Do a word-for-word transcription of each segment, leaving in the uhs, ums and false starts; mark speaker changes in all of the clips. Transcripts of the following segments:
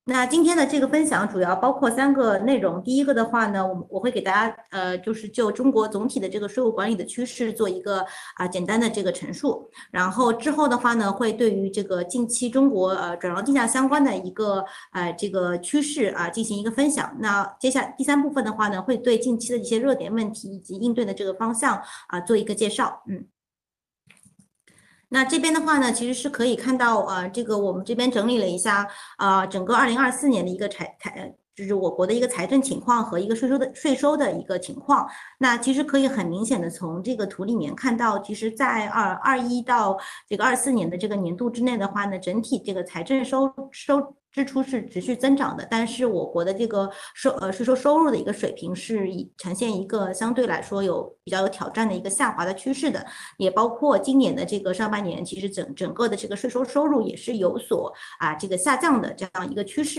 Speaker 1: 那今天的这个分享主要包括三个内容。第一个的话呢，我我会给大家呃，就是就中国总体的这个税务管理的趋势做一个啊、简单的这个陈述。然后之后的话呢，会对于这个近期中国呃转让定价相关的一个呃这个趋势啊进行一个分享。那接下来第三部分的话呢，会对近期的一些热点问题以及应对的这个方向啊做一个介绍。嗯。那这边的话呢，其实是可以看到，呃，这个我们这边整理了一下，呃，整个二零二四年的一个财财，就是我国的一个财政情况和一个税收的税收的一个情况。那其实可以很明显的从这个图里面看到，其实，在二二一到这个二四年的这个年度之内的话呢，整体这个财政收收支出是持续增长的，但是我国的这个收呃税收收入的一个水平是以呈现一个相对来说有比较有挑战的一个下滑的趋势的。也包括今年的这个上半年，其实整整个的这个税收收入也是有所啊这个下降的这样一个趋势。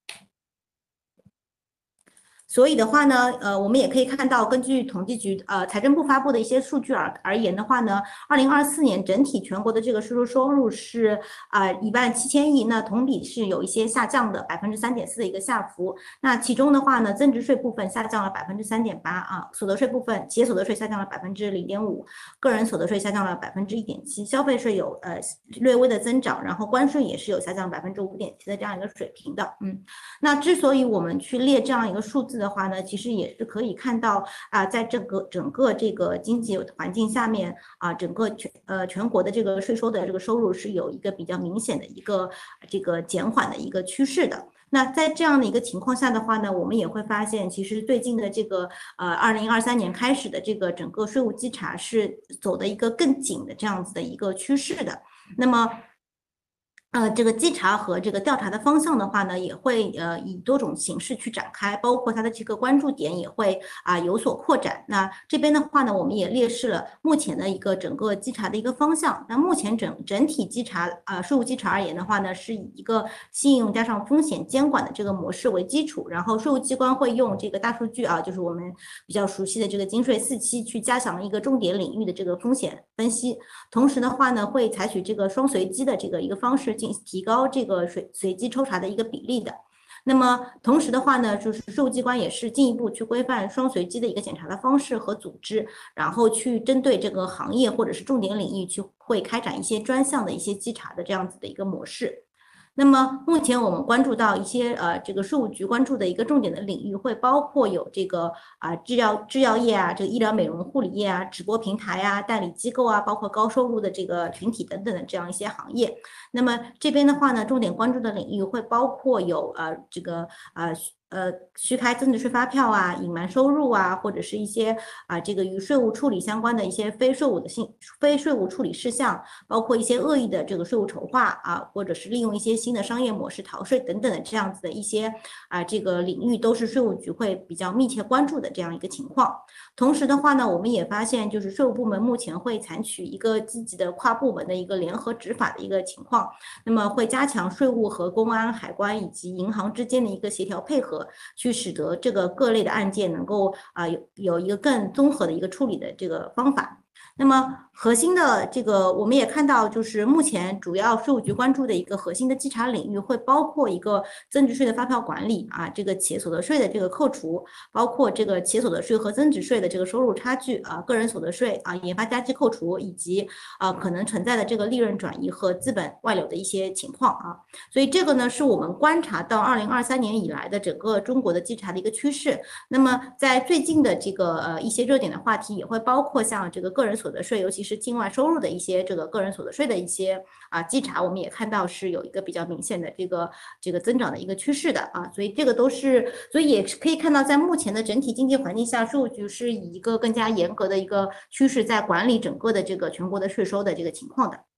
Speaker 1: 所以的话呢，呃，我们也可以看到，根据统计局呃财政部发布的一些数据而而言的话呢，二零二四年整体全国的这个税收收入是啊一万七千亿，那同比是有一些下降的百分之三点四的一个下幅。那其中的话呢，增值税部分下降了百分之三点八啊，所得税部分企业所得税下降了百分之零点五，个人所得税下降了百分之一点七，消费税有呃略微的增长，然后关税也是有下降百分之五点七的这样一个水平的，嗯。那之所以我们去列这样一个数字的话呢，其实也是可以看到啊，在这个整个这个经济环境下面啊，整个全呃全国的这个税收的这个收入是有一个比较明显的一个这个减缓的一个趋势的。那在这样的一个情况下的话呢，我们也会发现，其实最近的这个呃二零二三年开始的这个整个税务稽查是走的一个更紧的这样子的一个趋势的。那么呃，这个稽查和这个调查的方向的话呢，也会呃以多种形式去展开，包括它的这个关注点也会啊、有所扩展。那这边的话呢，我们也列示了目前的一个整个稽查的一个方向。那目前整整体稽查啊、税务稽查而言的话呢，是以一个信用加上风险监管的这个模式为基础，然后税务机关会用这个大数据啊，就是我们比较熟悉的这个金税四期去加强一个重点领域的这个风险分析。同时的话呢，会采取这个双随机的这个一个方式进提高这个随随机抽查的一个比例的。那么同时的话呢，就是税务机关也是进一步去规范双随机的一个检查的方式和组织，然后去针对这个行业或者是重点领域去会开展一些专项的一些稽查的这样子的一个模式。那么目前我们关注到一些呃，这个税务局关注的一个重点的领域，会包括有这个啊、制药制药业啊，这个医疗美容护理业啊，直播平台啊，代理机构啊，包括高收入的这个群体等等的这样一些行业。那么这边的话呢，重点关注的领域会包括有呃这个呃呃虚开增值税发票啊、隐瞒收入啊，或者是一些啊这个与税务处理相关的一些非税务的信非税务处理事项，包括一些恶意的这个税务筹划啊，或者是利用一些新的商业模式逃税等等的这样子的一些啊这个领域，都是税务局会比较密切关注的这样一个情况。同时的话呢，我们也发现，就是税务部门目前会采取一个积极的跨部门的一个联合执法的一个情况，那么会加强税务和公安、海关以及银行之间的一个协调配合，去使得这个各类的案件能够啊有有一个更综合的一个处理的这个方法。那么核心的这个，我们也看到，就是目前主要税务局关注的一个核心的稽查领域，会包括一个增值税的发票管理啊，这个企业所得税的这个扣除，包括这个企业所得税和增值税的这个收入差距啊，个人所得税啊，研发加计扣除，以及啊可能存在的这个利润转移和资本外流的一些情况啊。所以这个呢，是我们观察到二零二三年以来的整个中国的稽查的一个趋势。那么在最近的这个呃一些热点的话题，也会包括像这个个人所得税，尤其是境外收入的一些这个个人所得税的一些啊稽查，我们也看到是有一个比较明显的这个这个增长的一个趋势的啊，所以这个都是，所以也是可以看到，在目前的整体经济环境下，税务局是以一个更加严格的一个趋势在管理整个的这个全国的税收的这个情况的。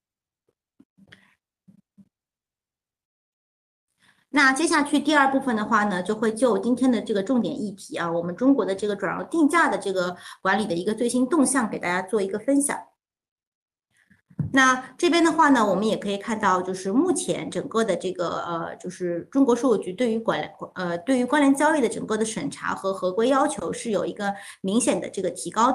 Speaker 1: 那接下去第二部分的话呢，就会就今天的这个重点议题啊，我们中国的这个转让定价的这个管理的一个最新动向，给大家做一个分享。那这边的话呢，我们也可以看到，就是目前整个的这个呃，就是中国税务局对于管呃对于关联交易的整个的审查和合规要求是有一个明显的这个提高的。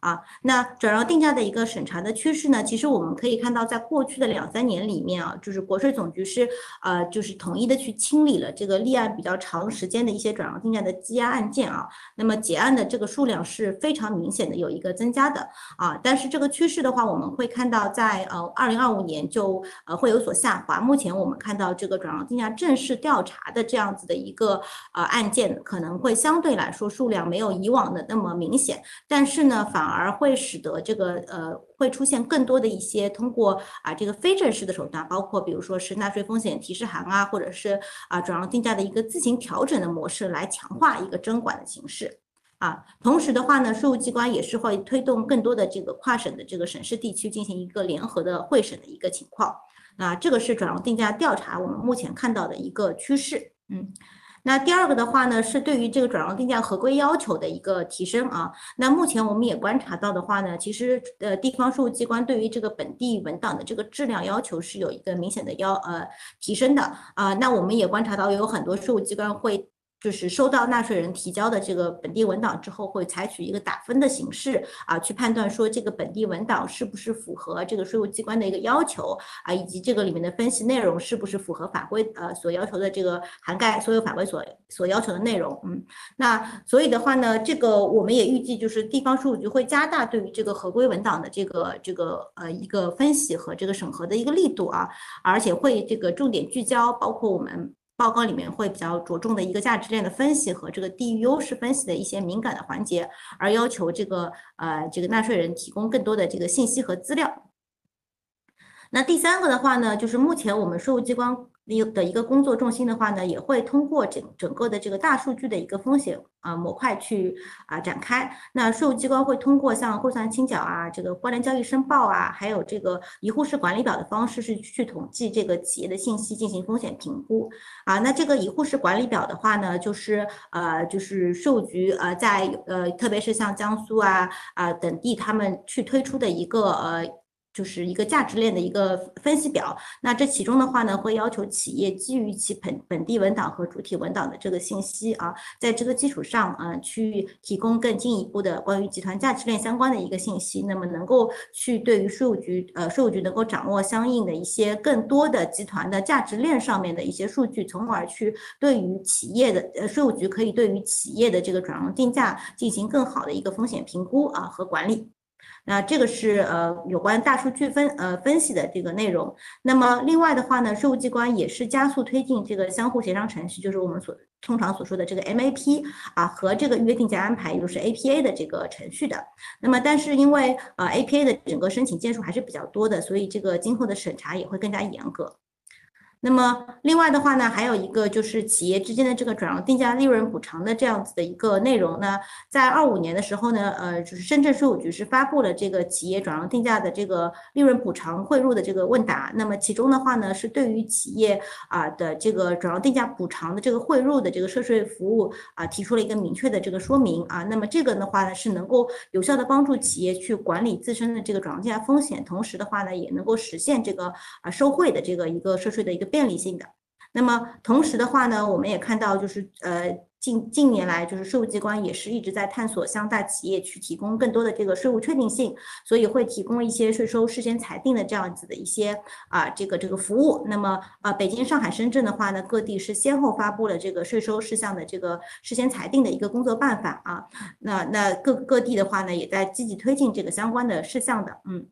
Speaker 1: 啊。那转让定价的一个审查的趋势呢，其实我们可以看到，在过去的两三年里面啊，就是国税总局是呃就是统一的去清理了这个立案比较长时间的一些转让定价的积压案件啊，那么结案的这个数量是非常明显的有一个增加的啊。但是这个趋势的话，我们会看到在呃二零二五年就呃会有所下滑。目前我们看到这个转让定价正式调查的这样子的一个呃案件，可能会相对来说数量没有以往的那么明显，但是呢，反而会使得这个呃会出现更多的一些通过啊这个非正式的手段，包括比如说是纳税风险提示函啊，或者是啊转让定价的一个自行调整的模式来强化一个征管的形式。啊，同时的话呢，税务机关也是会推动更多的这个跨省的这个省市地区进行一个联合的会审的一个情况。啊，这个是转让定价调查我们目前看到的一个趋势。嗯。那第二个的话呢，是对于这个转让定价合规要求的一个提升啊。那目前我们也观察到的话呢，其实呃地方税务机关对于这个本地文档的这个质量要求是有一个明显的要呃提升的啊。那我们也观察到有很多税务机关会。就是收到纳税人提交的这个本地文档之后，会采取一个打分的形式啊，去判断说这个本地文档是不是符合这个税务机关的一个要求啊，以及这个里面的分析内容是不是符合法规呃所要求的这个涵盖所有法规所所要求的内容。嗯，那所以的话呢，这个我们也预计就是地方税务局会加大对于这个合规文档的这个这个呃一个分析和这个审核的一个力度啊，而且会这个重点聚焦，包括我们。报告里面会比较着重的一个价值链的分析和这个地域优势分析的一些敏感的环节，而要求这个呃这个纳税人提供更多的这个信息和资料。那第三个的话呢，就是目前我们税务机关的一个工作重心的话呢，也会通过整整个的这个大数据的一个风险啊模块去啊展开。那税务机关会通过像汇算清缴啊、这个关联交易申报啊，还有这个遗户式管理表的方式，是去统计这个企业的信息进行风险评估啊。那这个遗户式管理表的话呢，就是呃就是税务局呃在呃特别是像江苏啊啊等地他们去推出的一个呃。就是一个价值链的一个分析表，那这其中的话呢，会要求企业基于其本本地文档和主体文档的这个信息啊，在这个基础上啊，去提供更进一步的关于集团价值链相关的一个信息，那么能够去对于税务局呃税务局能够掌握相应的一些更多的集团的价值链上面的一些数据，从而去对于企业的呃税务局可以对于企业的这个转让定价进行更好的一个风险评估啊和管理。那这个是呃有关大数据分呃分析的这个内容。那么另外的话呢，税务机关也是加速推进这个相互协商程序，就是我们所通常所说的这个 M A P 啊和这个约定价安排，也就是 A P A 的这个程序的。那么但是因为呃 A P A 的整个申请件数还是比较多的，所以这个今后的审查也会更加严格。那么另外的话呢，还有一个就是企业之间的这个转让定价利润补偿的这样子的一个内容呢，在二五年的时候呢，呃，就是深圳税务局是发布了这个企业转让定价的这个利润补偿汇入的这个问答。那么其中的话呢，是对于企业啊的这个转让定价补偿的这个汇入的这个涉税服务啊提出了一个明确的这个说明啊。那么这个的话呢，是能够有效的帮助企业去管理自身的这个转让定价风险，同时的话呢，也能够实现这个啊受贿的这个一个涉税的一个便利性的。那么同时的话呢，我们也看到就是呃近近年来就是税务机关也是一直在探索向大企业去提供更多的这个税务确定性，所以会提供一些税收事先裁定的这样子的一些啊这个这个服务。那么啊北京、上海、深圳的话呢，各地是先后发布了这个税收事项的这个事先裁定的一个工作办法啊。那那各各地的话呢，也在积极推进这个相关的事项的，嗯。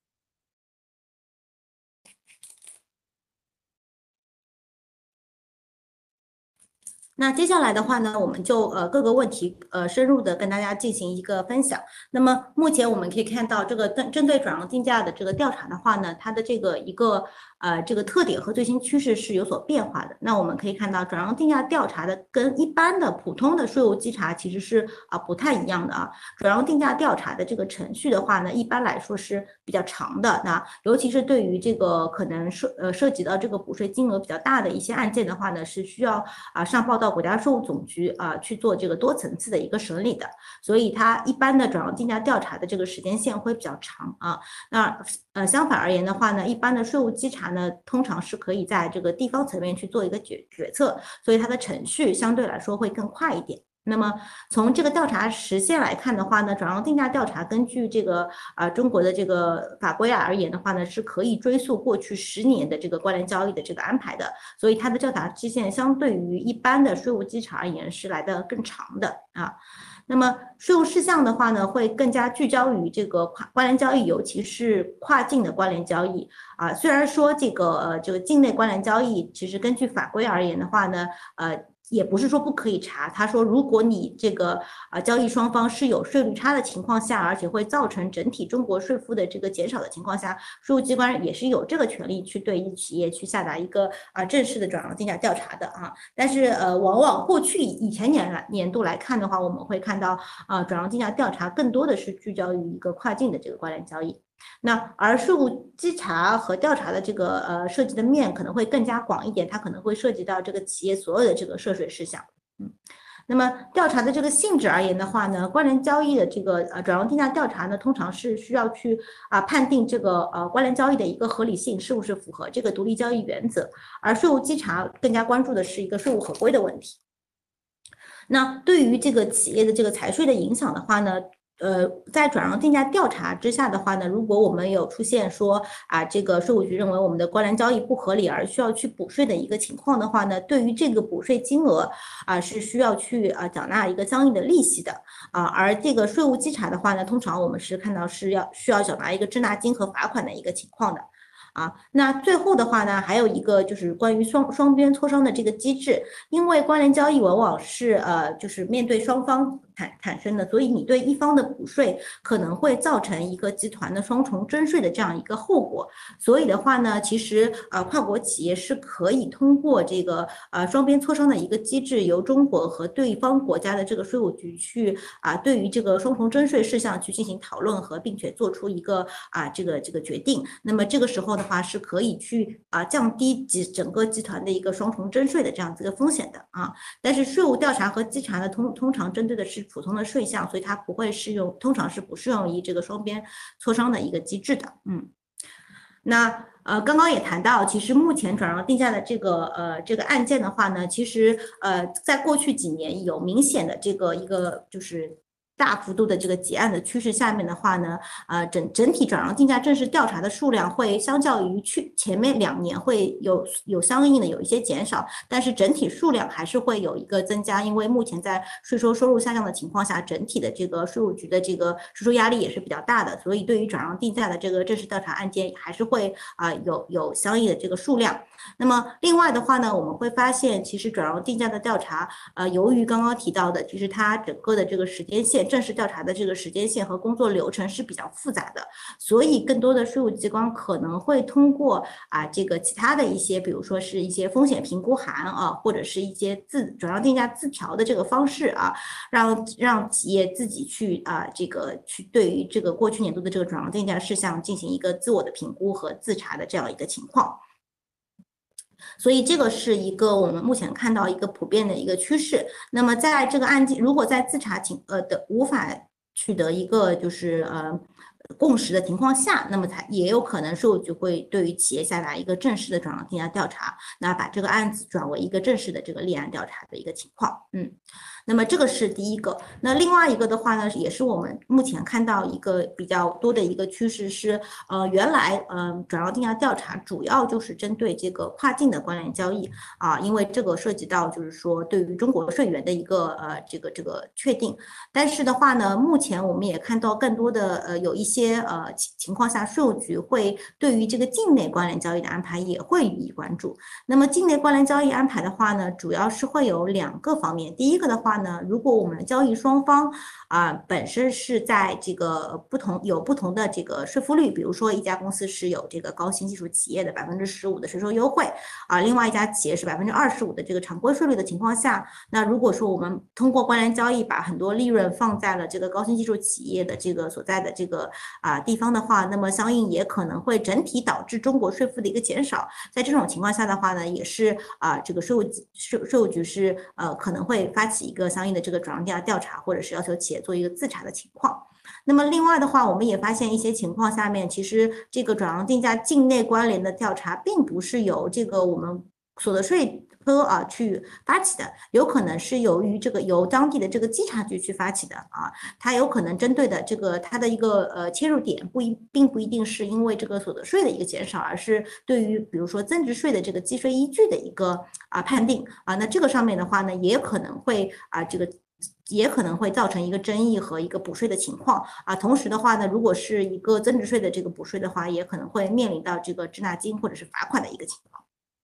Speaker 1: 那接下来的话呢，我们就呃各个问题呃深入的跟大家进行一个分享。那么目前我们可以看到，这个针针对转让定价的这个调查的话呢，它的这个一个呃这个特点和最新趋势是有所变化的。那我们可以看到，转让定价调查的跟一般的普通的税务稽查其实是啊、呃、不太一样的啊。转让定价调查的这个程序的话呢，一般来说是比较长的。那尤其是对于这个可能涉呃涉及到这个补税金额比较大的一些案件的话呢，是需要啊上报到国家税务总局啊去做这个多层次的一个审理的，所以它一般的转让定价调查的这个时间线会比较长啊。那呃相反而言的话呢，一般的税务稽查呢，通常是可以在这个地方层面去做一个决决策，所以它的程序相对来说会更快一点。 那么从这个调查实现来看的话呢，转让定价调查根据这个呃中国的这个法规啊而言的话呢，是可以追溯过去十年的这个关联交易的这个安排的，所以它的调查期限相对于一般的税务稽查而言是来的更长的啊。那么税务事项的话呢，会更加聚焦于这个跨关联交易，尤其是跨境的关联交易啊。虽然说这个呃这个境内关联交易，其实根据法规而言的话呢，呃。也不是说不可以查，他说如果你这个呃交易双方是有税率差的情况下，而且会造成整体中国税负的这个减少的情况下，税务机关也是有这个权利去对一企业去下达一个啊、呃、正式的转让定价调查的啊。但是呃往往过去以前年来年度来看的话，我们会看到啊、呃、转让定价调查更多的是聚焦于一个跨境的这个关联交易。那而税务稽查和调查的这个呃涉及的面可能会更加广一点，它可能会涉及到这个企业所有的这个涉税事项。嗯，那么调查的这个性质而言的话呢，关联交易的这个呃转让定价调查呢，通常是需要去啊、呃、判定这个呃关联交易的一个合理性是不是符合这个独立交易原则，而税务稽查更加关注的是一个税务合规的问题。那对于这个企业的这个财税的影响的话呢？呃，在转让定价调查之下的话呢，如果我们有出现说啊，这个税务局认为我们的关联交易不合理而需要去补税的一个情况的话呢，对于这个补税金额啊是需要去啊缴纳一个相应的利息的啊，而这个税务稽查的话呢，通常我们是看到是要需要缴纳一个滞纳金和罚款的一个情况的。啊，那最后的话呢，还有一个就是关于双双边磋商的这个机制，因为关联交易往往是呃，就是面对双方产产生的，所以你对一方的补税可能会造成一个集团的双重征税的这样一个后果。所以的话呢，其实呃，跨国企业是可以通过这个呃双边磋商的一个机制，由中国和对方国家的这个税务局去啊、呃，对于这个双重征税事项去进行讨论和并且做出一个啊、呃、这个这个决定。那么这个时候的话是可以去啊、呃、降低集整个集团的一个双重征税的这样子一个风险的啊。但是税务调查和稽查呢，通通常针对的是普通的税项，所以它不会适用，通常是不适用于这个双边磋商的一个机制的。嗯，那呃，刚刚也谈到，其实目前转让定价的这个呃这个案件的话呢，其实呃在过去几年有明显的这个一个就是大幅度的这个结案的趋势下面的话呢，呃整整体转让定价正式调查的数量会相较于去前面两年会有有相应的有一些减少，但是整体数量还是会有一个增加，因为目前在税收收入下降的情况下，整体的这个税务局的这个税收压力也是比较大的，所以对于转让定价的这个正式调查案件还是会啊、呃、有有相应的这个数量。那么另外的话呢，我们会发现其实转让定价的调查，呃，由于刚刚提到的，其实它整个的这个时间线，正式调查的这个时间线和工作流程是比较复杂的，所以更多的税务机关可能会通过啊这个其他的一些，比如说是一些风险评估函啊，或者是一些自转让定价自调的这个方式啊，让让企业自己去啊这个去对于这个过去年度的这个转让定价事项进行一个自我的评估和自查的这样一个情况。所以这个是一个我们目前看到一个普遍的一个趋势。那么在这个案件，如果在自查情呃的无法取得一个就是呃共识的情况下，那么才也有可能税务局会对于企业下达一个正式的转让定价调查，那把这个案子转为一个正式的这个立案调查的一个情况。嗯。那么这个是第一个，那另外一个的话呢，也是我们目前看到一个比较多的一个趋势是，呃，原来呃转让定价调查主要就是针对这个跨境的关联交易啊，因为这个涉及到就是说对于中国税源的一个呃这个这个确定，但是的话呢，目前我们也看到更多的呃有一些呃情情况下，税务局会对于这个境内关联交易的安排也会予以关注。那么境内关联交易安排的话呢，主要是会有两个方面，第一个的话呢，如果我们的交易双方啊、呃、本身是在这个不同有不同的这个税负率，比如说一家公司是有这个高新技术企业的百分之十五的税收优惠啊、呃，另外一家企业是百分之二十五的这个常规税率的情况下，那如果说我们通过关联交易把很多利润放在了这个高新技术企业的这个所在的这个啊、呃、地方的话，那么相应也可能会整体导致中国税负的一个减少。在这种情况下的话呢，也是啊、呃、这个税务税税务局是呃可能会发起一个相应的这个转让定价调查，或者是要求企业做一个自查的情况。那么另外的话，我们也发现一些情况下面，其实这个转让定价境内关联的调查，并不是由这个我们所得税科啊去发起的，有可能是由于这个由当地的这个稽查局去发起的啊，它有可能针对的这个它的一个呃切入点不一并不一定是因为这个所得税的一个减少，而是对于比如说增值税的这个计税依据的一个啊判定啊，那这个上面的话呢，也可能会啊这个。也可能会造成一个争议和一个补税的情况啊。同时的话呢，如果是一个增值税的这个补税的话，也可能会面临到这个滞纳金或者是罚款的一个情况。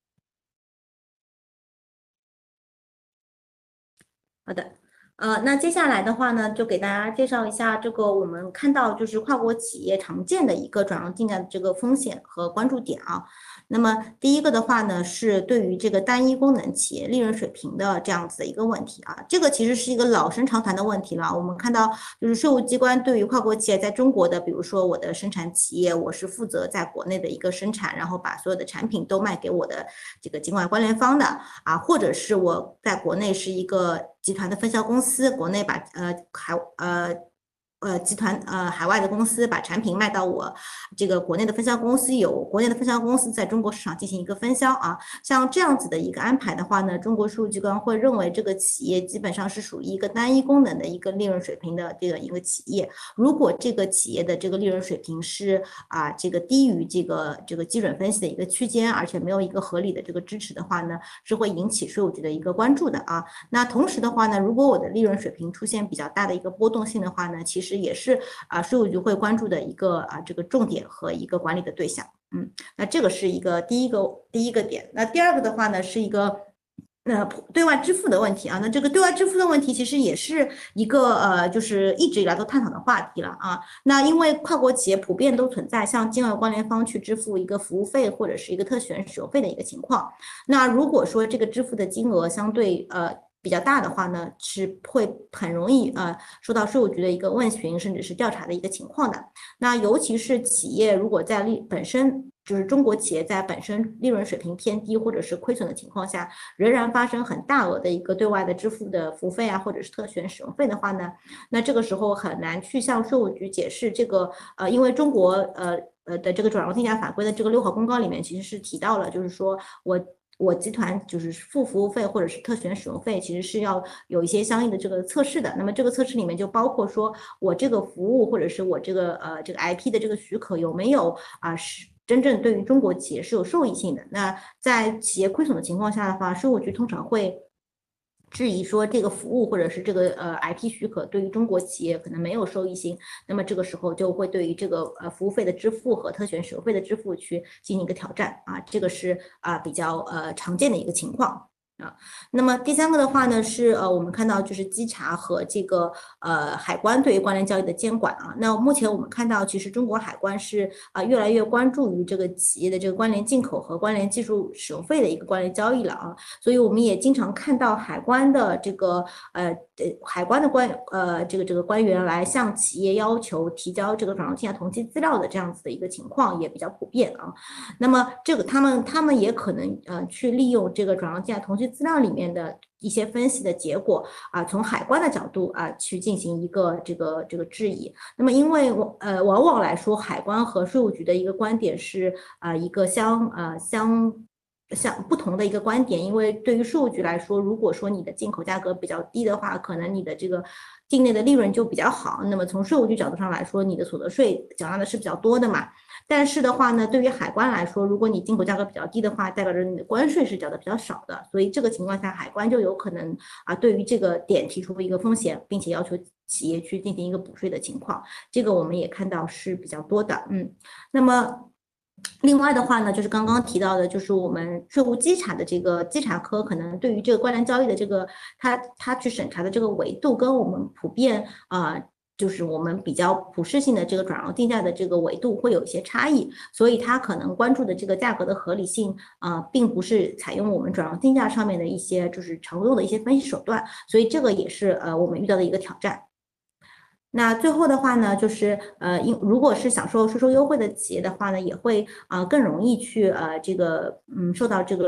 Speaker 1: 好的，呃，那接下来的话呢，就给大家介绍一下这个我们看到就是跨国企业常见的一个转让定价的这个风险和关注点啊。那么第一个的话呢，是对于这个单一功能企业利润水平的这样子的一个问题啊，这个其实是一个老生常谈的问题了。我们看到就是税务机关对于跨国企业在中国的，比如说我的生产企业，我是负责在国内的一个生产，然后把所有的产品都卖给我的这个境外关联方的啊，或者是我在国内是一个集团的分销公司，国内把呃海呃。呃，集团呃海外的公司把产品卖到我这个国内的分销公司，有国内的分销公司在中国市场进行一个分销啊，像这样子的一个安排的话呢，中国税务机关会认为这个企业基本上是属于一个单一功能的一个利润水平的这个一个企业。如果这个企业的这个利润水平是啊这个低于这个这个基准分析的一个区间，而且没有一个合理的这个支持的话呢，是会引起税务局的一个关注的啊。那同时的话呢，如果我的利润水平出现比较大的一个波动性的话呢，其实也是啊税务局会关注的一个啊这个重点和一个管理的对象。嗯，那这个是一个第一个第一个点。那第二个的话呢，是一个呃对外支付的问题啊。那这个对外支付的问题其实也是一个呃就是一直以来都探讨的话题了啊。那因为跨国企业普遍都存在向境外关联方去支付一个服务费或者是一个特权使用费的一个情况。那如果说这个支付的金额相对呃比较大的话呢，是会很容易呃受到税务局的一个问询甚至是调查的一个情况的。那尤其是企业如果在利本身就是中国企业在本身利润水平偏低或者是亏损的情况下，仍然发生很大额的一个对外的支付的服务费啊，或者是特权使用费的话呢，那这个时候很难去向税务局解释这个呃，因为中国呃呃的这个转让定价法规的这个六号公告里面其实是提到了，就是说我。我集团就是付服务费或者是特权使用费，其实是要有一些相应的这个测试的。那么这个测试里面就包括说我这个服务或者是我这个呃这个 I P 的这个许可有没有啊是真正对于中国企业是有受益性的。那在企业亏损的情况下的话，税务局通常会质疑说这个服务或者是这个呃 I P 许可对于中国企业可能没有收益性，那么这个时候就会对于这个呃服务费的支付和特权使用费的支付去进行一个挑战啊，这个是啊比较呃常见的一个情况。啊，那么第三个的话呢，是呃，我们看到就是稽查和这个呃海关对于关联交易的监管啊。那目前我们看到，其实中国海关是啊、呃、越来越关注于这个企业的这个关联进口和关联技术使用费的一个关联交易了啊。所以我们也经常看到海关的这个呃呃海关的官呃这个这个官员来向企业要求提交这个转让定价同期资料的这样子的一个情况也比较普遍啊。那么这个他们他们也可能呃去利用这个转让定价同期资料里面的一些分析的结果啊，从海关的角度啊去进行一个这个这个质疑。那么因为呃往往来说，海关和税务局的一个观点是啊一个相呃相。像不同的一个观点，因为对于税务局来说，如果说你的进口价格比较低的话，可能你的这个境内的利润就比较好。那么从税务局角度上来说，你的所得税缴纳的是比较多的嘛。但是的话呢，对于海关来说，如果你进口价格比较低的话，代表着你的关税是缴的比较少的。所以这个情况下，海关就有可能啊对于这个点提出一个风险，并且要求企业去进行一个补税的情况。这个我们也看到是比较多的。嗯，那么。另外的话呢，就是刚刚提到的，就是我们税务稽查的这个稽查科，可能对于这个关联交易的这个他他去审查的这个维度，跟我们普遍啊、呃，就是我们比较普适性的这个转让定价的这个维度会有一些差异，所以他可能关注的这个价格的合理性啊、呃，并不是采用我们转让定价上面的一些就是常用的一些分析手段，所以这个也是呃我们遇到的一个挑战。那最后的话呢，就是呃，因如果是享受税收优惠的企业的话呢，也会啊、呃、更容易去呃这个嗯受到这个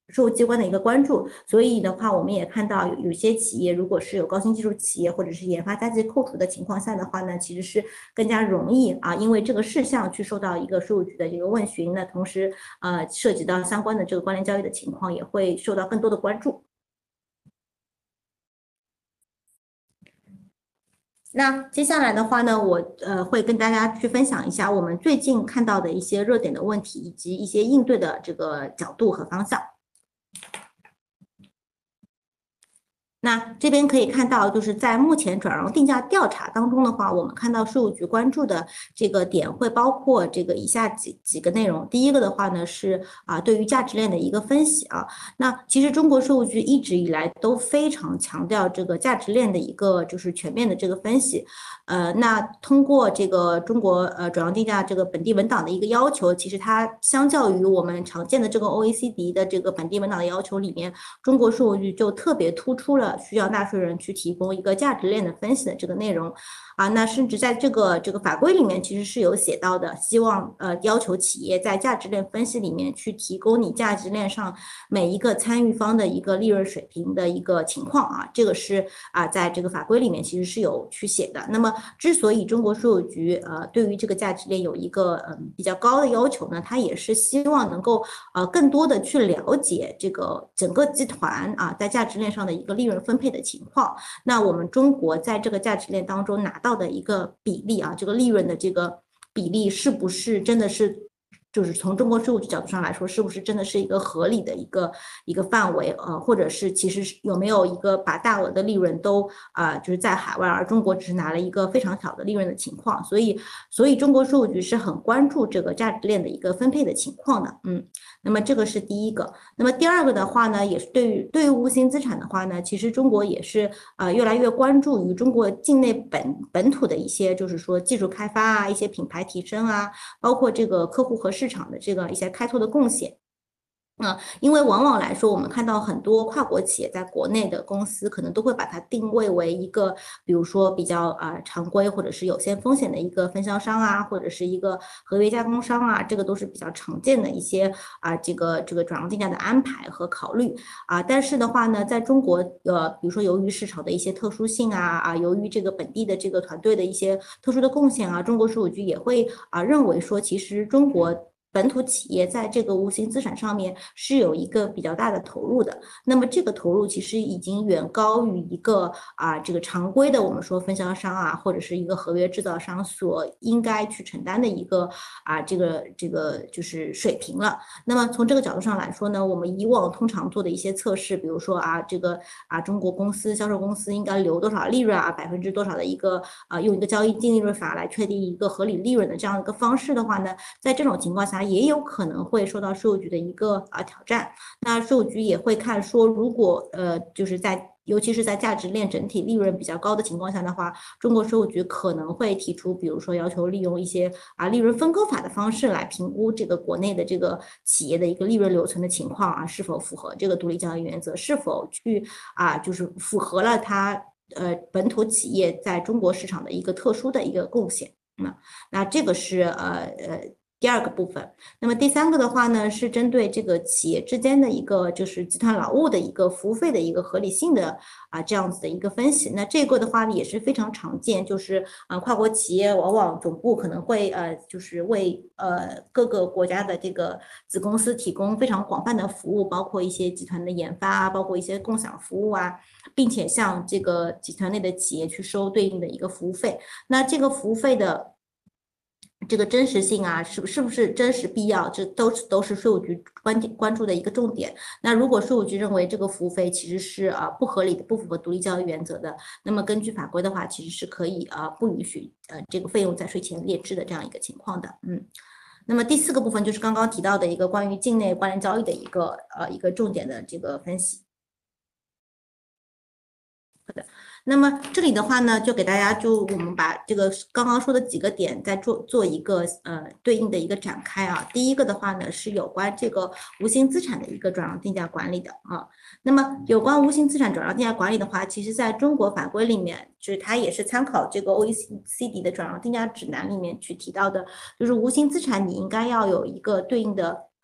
Speaker 1: 税务机关的一个关注，所以的话，我们也看到有有些企业，如果是有高新技术企业或者是研发加计扣除的情况下的话呢，其实是更加容易啊，因为这个事项去受到一个税务局的一个问询，那同时呃涉及到相关的这个关联交易的情况，也会受到更多的关注。那接下来的话呢，我呃会跟大家去分享一下我们最近看到的一些热点的问题，以及一些应对的这个角度和方向。那这边可以看到，就是在目前转让定价调查当中的话，我们看到税务局关注的这个点会包括这个以下几几个内容。第一个的话呢是啊，对于价值链的一个分析啊。那其实中国税务局一直以来都非常强调这个价值链的一个就是全面的这个分析。呃，那通过这个中国呃转让定价这个本地文档的一个要求，其实它相较于我们常见的这个 O E C D 的这个本地文档的要求里面，中国税务局就特别突出了需要纳税人去提供一个价值链的分析的这个内容啊。那甚至在这个这个法规里面其实是有写到的，希望呃要求企业在价值链分析里面去提供你价值链上每一个参与方的一个利润水平的一个情况啊，这个是啊在这个法规里面其实是有去写的。那么之所以中国税务局呃对于这个价值链有一个嗯比较高的要求呢，它也是希望能够呃更多的去了解这个整个集团啊在价值链上的一个利润分配的情况。那我们中国在这个价值链当中拿到的一个比例啊，这个利润的这个比例是不是真的是？就是从中国税务局角度上来说，是不是真的是一个合理的一个一个范围？呃，或者是其实有没有一个把大额的利润都啊、呃、就是在海外，而中国只是拿了一个非常小的利润的情况？所以，所以中国税务局是很关注这个价值链的一个分配的情况的。嗯，那么这个是第一个。那么第二个的话呢，也是对于对于无形资产的话呢，其实中国也是呃越来越关注于中国境内本本土的一些就是说技术开发啊，一些品牌提升啊。包括这个客户和市场的这个一些开拓的贡献。啊，因为往往来说，我们看到很多跨国企业在国内的公司，可能都会把它定位为一个，比如说比较啊、呃、常规或者是有限风险的一个分销商啊，或者是一个合约加工商啊，这个都是比较常见的一些啊、呃、这个这个转让定价的安排和考虑啊。但是的话呢，在中国呃，比如说由于市场的一些特殊性啊啊，由于这个本地的这个团队的一些特殊的贡献啊，中国税务局也会啊认为说，其实中国。本土企业在这个无形资产上面是有一个比较大的投入的，那么这个投入其实已经远高于一个啊这个常规的我们说分销商啊或者是一个合约制造商所应该去承担的一个啊这个这个就是水平了。那么从这个角度上来说呢，我们以往通常做的一些测试，比如说啊这个啊中国公司销售公司应该留多少利润啊，百分之多少的一个啊用一个交易净利润法来确定一个合理利润的这样一个方式的话呢，在这种情况下。也有可能会受到税务局的一个啊挑战。那税务局也会看说，如果呃就是在尤其是在价值链整体利润比较高的情况下的话，中国税务局可能会提出，比如说要求利用一些啊利润分割法的方式来评估这个国内的这个企业的一个利润留存的情况啊，是否符合这个独立交易原则，是否去啊就是符合了它呃本土企业在中国市场的一个特殊的一个贡献。那那这个是呃呃。第二个部分，那么第三个的话呢，是针对这个企业之间的一个就是集团劳务的一个服务费的一个合理性的啊这样子的一个分析。那这个的话也是非常常见，就是啊跨国企业往往总部可能会呃就是为呃各个国家的这个子公司提供非常广泛的服务，包括一些集团的研发啊，包括一些共享服务啊，并且向这个集团内的企业去收对应的一个服务费。那这个服务费的。这个真实性啊，是是不是真实必要？这都是都是税务局关关注的一个重点。那如果税务局认为这个服务费其实是啊不合理的、不符合独立交易原则的，那么根据法规的话，其实是可以啊不允许呃这个费用在税前列支的这样一个情况的。嗯，那么第四个部分就是刚刚提到的一个关于境内关联交易的一个呃一个重点的这个分析。好的。那么这里的话呢，就给大家就我们把这个刚刚说的几个点再做做一个呃对应的一个展开啊。第一个的话呢是有关这个无形资产的一个转让定价管理的啊。那么有关无形资产转让定价管理的话，其实在中国法规里面，就是它也是参考这个 O E C D 的转让定价指南里面去提到的，就是无形资产你应该要有一个对应的。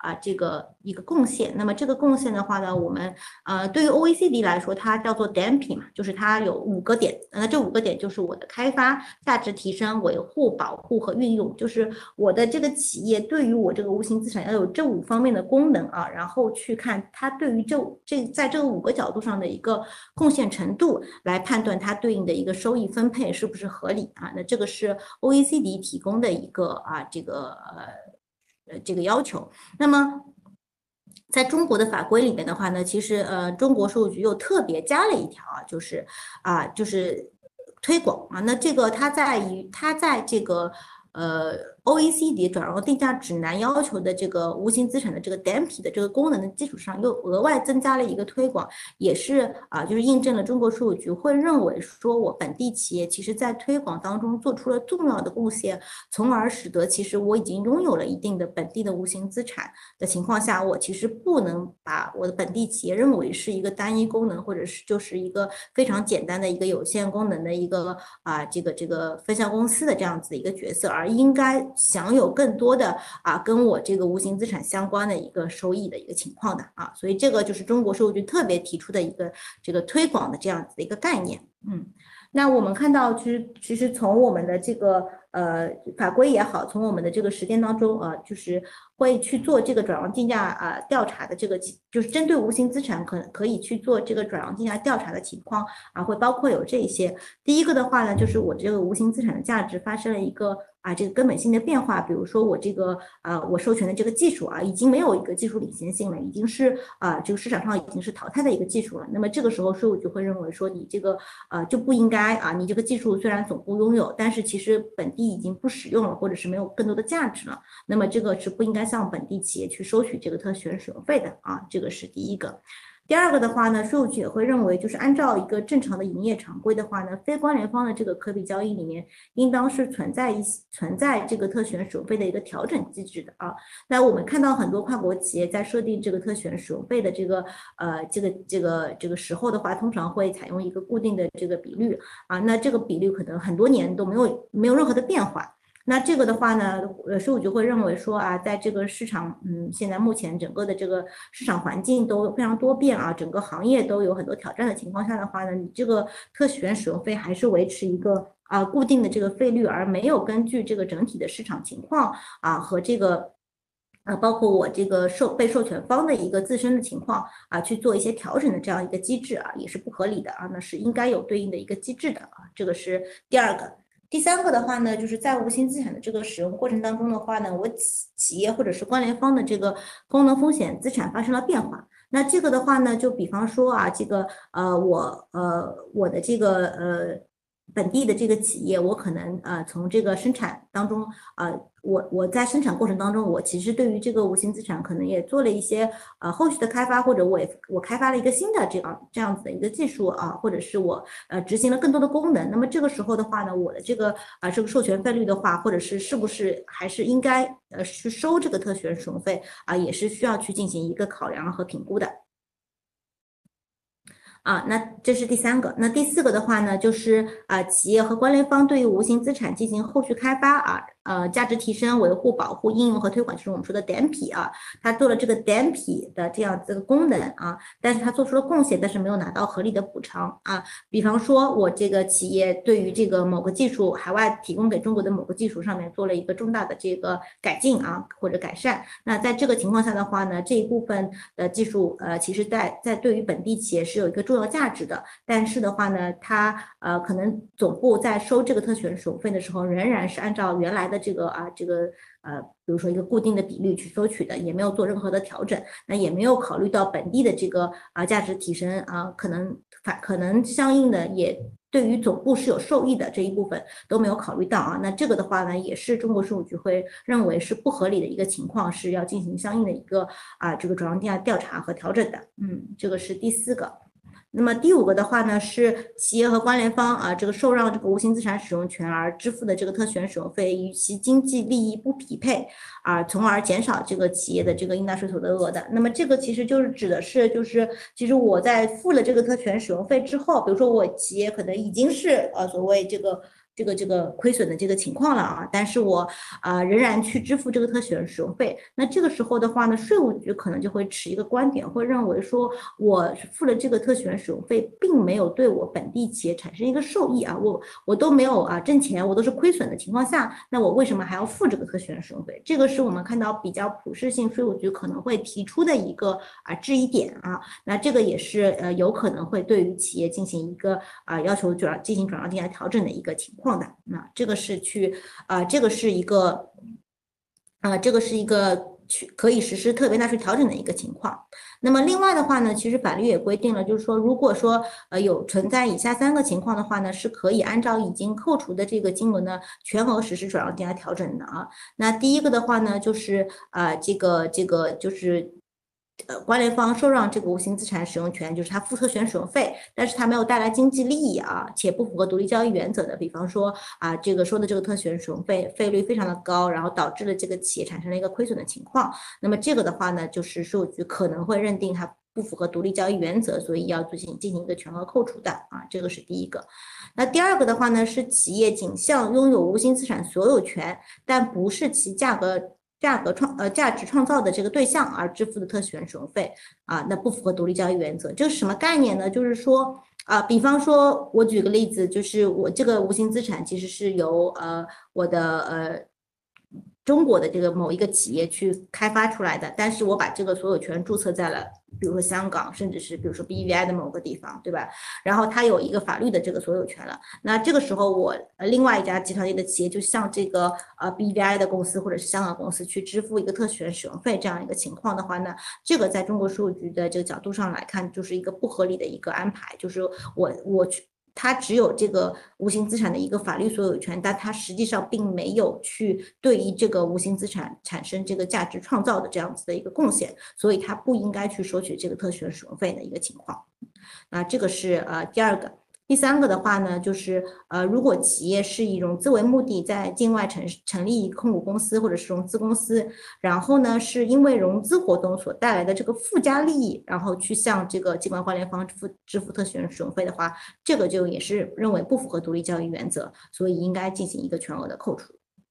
Speaker 1: 啊这个一个贡献。那么这个贡献的话呢，我们呃对于 O E C D 来说，它叫做 D A M P 嘛，就是它有五个点，那这五个点就是我的开发、价值提升、维护、保护和运用，就是我的这个企业对于我这个无形资产要有这五方面的功能啊，然后去看它对于这这在这五个角度上的一个贡献程度，来判断它对应的一个收益分配是不是合理啊。那这个是 O E C D 提供的一个啊这个呃呃这个要求。那么在中国的法规里面的话呢，其实呃，中国税务局又特别加了一条啊，就是啊，就是推广啊。那这个它在于它在这个呃 O E C D 转让定价指南要求的这个无形资产的这个 D A M P 的这个功能的基础上，又额外增加了一个推广，也是啊，就是印证了中国税务局会认为说，我本地企业其实在推广当中做出了重要的贡献，从而使得其实我已经拥有了一定的本地的无形资产的情况下，我其实不能把我的本地企业认为是一个单一功能，或者是就是一个非常简单的一个有限功能的一个啊这个这个分销公司的这样子的一个角色，而应该享有更多的啊跟我这个无形资产相关的一个收益的一个情况的啊，所以这个就是中国税务局特别提出的一个这个推广的这样子的一个概念，嗯。那我们看到，其实其实从我们的这个呃法规也好，从我们的这个实践当中，呃，就是会去做这个转让定价啊、呃、调查的这个，就是针对无形资产可可以去做这个转让定价调查的情况啊，会包括有这些。第一个的话呢，就是我这个无形资产的价值发生了一个啊这个根本性的变化，比如说我这个啊我授权的这个技术啊，已经没有一个技术领先性了，已经是啊这个市场上已经是淘汰的一个技术了。那么这个时候税务局会认为说，你这个呃就不应该啊，你这个技术虽然总部拥有，但是其实本地已经不使用了，或者是没有更多的价值了，那么这个是不应该向本地企业去收取这个特权使用费的啊，这个是第一个。第二个的话呢，税务局也会认为，就是按照一个正常的营业常规的话呢，非关联方的这个可比交易里面，应当是存在一存在这个特权使用费的一个调整机制的啊。那我们看到很多跨国企业在设定这个特权使用费的这个呃这个这个这个时候的话，通常会采用一个固定的这个比率啊，那这个比率可能很多年都没有没有任何的变化。那这个的话呢，呃，税务局会认为说啊，在这个市场，嗯，现在目前整个的这个市场环境都非常多变啊，整个行业都有很多挑战的情况下的话呢，你这个特权使用费还是维持一个啊固定的这个费率，而没有根据这个整体的市场情况啊和这个。呃，包括我这个授被授权方的一个自身的情况啊，去做一些调整的这样一个机制啊，也是不合理的啊，那是应该有对应的一个机制的啊，这个是第二个。第三个的话呢，就是在无形资产的这个使用过程当中的话呢，我企企业或者是关联方的这个功能风险资产发生了变化。那这个的话呢，就比方说啊，这个呃，我呃我的这个呃本地的这个企业，我可能呃从这个生产当中呃我我在生产过程当中，我其实对于这个无形资产可能也做了一些呃后续的开发，或者我也我开发了一个新的这样这样子的一个技术啊，或者是我呃执行了更多的功能。那么这个时候的话呢，我的这个啊、呃、这个授权费率的话，或者是是不是还是应该呃去收这个特权使用费啊，也是需要去进行一个考量和评估的。啊，那这是第三个。那第四个的话呢，就是啊，企业和关联方对于无形资产进行后续开发啊，呃，价值提升、维护、保护、应用和推广，就是我们说的 D A M P 啊，它做了这个 D A M P 的这样子的功能啊，但是它做出了贡献，但是没有拿到合理的补偿啊。比方说，我这个企业对于这个某个技术海外提供给中国的某个技术上面做了一个重大的这个改进啊或者改善，那在这个情况下的话呢，这一部分的技术呃，其实在在对于本地企业是有一个重要价值的，但是的话呢，它呃可能总部在收这个特权使用费的时候，仍然是按照原来的这个啊这个呃，比如说一个固定的比率去收取的，也没有做任何的调整，那也没有考虑到本地的这个啊价值提升啊，可能反可能相应的也对于总部是有受益的这一部分都没有考虑到啊，那这个的话呢，也是中国税务局会认为是不合理的一个情况，是要进行相应的一个啊这个转让定价调查和调整的，嗯，这个是第四个。那么第五个的话呢，是企业和关联方啊，这个受让这个无形资产使用权而支付的这个特权使用费与其经济利益不匹配啊，从而减少这个企业的这个应纳税所得额的。那么这个其实就是指的是，就是其实我在付了这个特权使用费之后，比如说我企业可能已经是呃所谓这个。 这个这个亏损的这个情况了啊，但是我啊、呃、仍然去支付这个特权使用费，那这个时候的话呢，税务局可能就会持一个观点，会认为说我付了这个特权使用费，并没有对我本地企业产生一个受益啊，我我都没有啊挣钱，我都是亏损的情况下，那我为什么还要付这个特权使用费？这个是我们看到比较普适性税务局可能会提出的一个啊质疑点啊，那这个也是呃有可能会对于企业进行一个啊要求转进行转让定价调整的一个情况的。那这个是去啊、呃，这个是一个啊、呃，这个是一个去可以实施特别纳税调整的一个情况。那么另外的话呢，其实法律也规定了，就是说，如果说呃有存在以下三个情况的话呢，是可以按照已经扣除的这个金额呢，全额实施转让定价调整的啊。那第一个的话呢，就是啊、呃、这个这个就是。呃，关联方受让这个无形资产使用权，就是他付特权使用费，但是他没有带来经济利益啊，且不符合独立交易原则的，比方说啊，这个说的这个特权使用费费率非常的高，然后导致了这个企业产生了一个亏损的情况，那么这个的话呢，就是税务局可能会认定它不符合独立交易原则，所以要进行进行一个全额扣除的啊，这个是第一个。那第二个的话呢，是企业仅向拥有无形资产所有权，但不是其价格。价格创呃价值创造的这个对象而支付的特权使用费啊，那不符合独立交易原则。这是什么概念呢？就是说啊，比方说我举个例子，就是我这个无形资产其实是由呃我的呃中国的这个某一个企业去开发出来的，但是我把这个所有权注册在了，比如说香港，甚至是比如说 B V I 的某个地方，对吧？然后它有一个法律的这个所有权了。那这个时候我呃另外一家集团内的企业就向这个呃 B V I 的公司或者是香港公司去支付一个特权使用费这样一个情况的话呢，这个在中国税务局的这个角度上来看，就是一个不合理的一个安排，就是我我去。它只有这个无形资产的一个法律所有权，但它实际上并没有去对于这个无形资产产生这个价值创造的这样子的一个贡献，所以它不应该去收取这个特权使用费的一个情况。那这个是呃第二个。第三个的话呢，就是呃，如果企业是以融资为目的，在境外成成立控股公司或者是融资公司，然后呢，是因为融资活动所带来的这个附加利益，然后去向这个机关关联方支付支付特权使用费的话，这个就也是认为不符合独立交易原则，所以应该进行一个全额的扣除。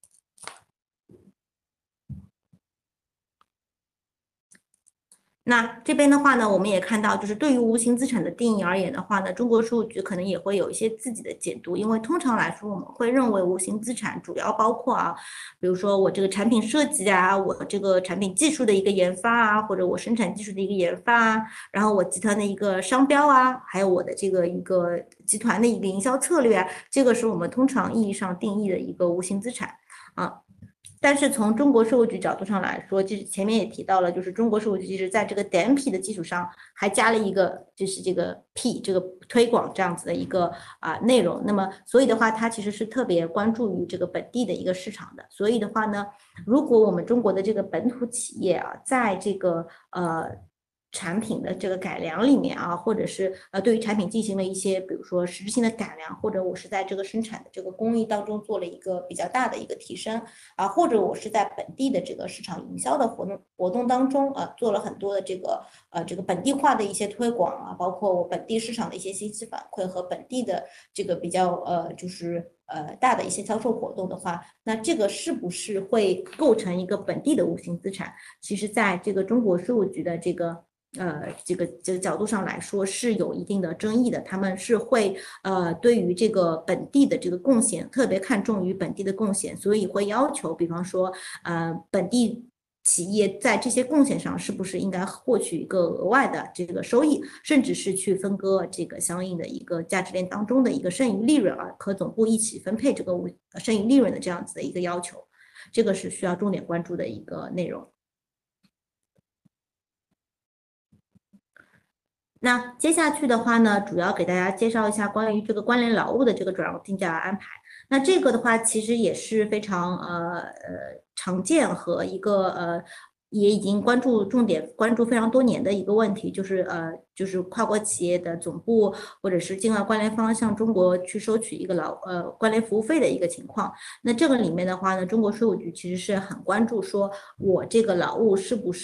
Speaker 1: 那这边的话呢，我们也看到，就是对于无形资产的定义而言的话呢，中国税务局可能也会有一些自己的解读，因为通常来说，我们会认为无形资产主要包括啊，比如说我这个产品设计啊，我这个产品技术的一个研发啊，或者我生产技术的一个研发啊，然后我集团的一个商标啊，还有我的这个一个集团的一个营销策略啊，这个是我们通常意义上定义的一个无形资产啊。但是从中国税务局角度上来说，就是前面也提到了，就是中国税务局其实在这个点 P 的基础上，还加了一个就是这个 P 这个推广这样子的一个啊、呃、内容。那么所以的话，它其实是特别关注于这个本地的一个市场的。所以的话呢，如果我们中国的这个本土企业啊，在这个呃。产品的这个改良里面啊，或者是呃对于产品进行了一些，比如说实质性的改良，或者我是在这个生产的这个工艺当中做了一个比较大的一个提升啊，或者我是在本地的这个市场营销的活动活动当中啊，做了很多的这个呃这个本地化的一些推广啊，包括我本地市场的一些信息反馈和本地的这个比较呃就是呃大的一些销售活动的话，那这个是不是会构成一个本地的无形资产？其实在这个中国税务局的这个呃，这个这个角度上来说是有一定的争议的，他们是会呃对于这个本地的这个贡献特别看重于本地的贡献，所以会要求，比方说呃本地企业在这些贡献上是不是应该获取一个额外的这个收益，甚至是去分割这个相应的一个价值链当中的一个剩余利润啊，和总部一起分配这个剩余利润的这样子的一个要求，这个是需要重点关注的一个内容。那接下去的话呢，主要给大家介绍一下关于这个关联劳务的这个转让定价安排。那这个的话，其实也是非常呃呃常见和一个呃也已经关注重点关注非常多年的一个问题，就是呃就是跨国企业的总部或者是境外关联方向中国去收取一个劳呃关联服务费的一个情况。那这个里面的话呢，中国税务局其实是很关注说，我这个劳务是不是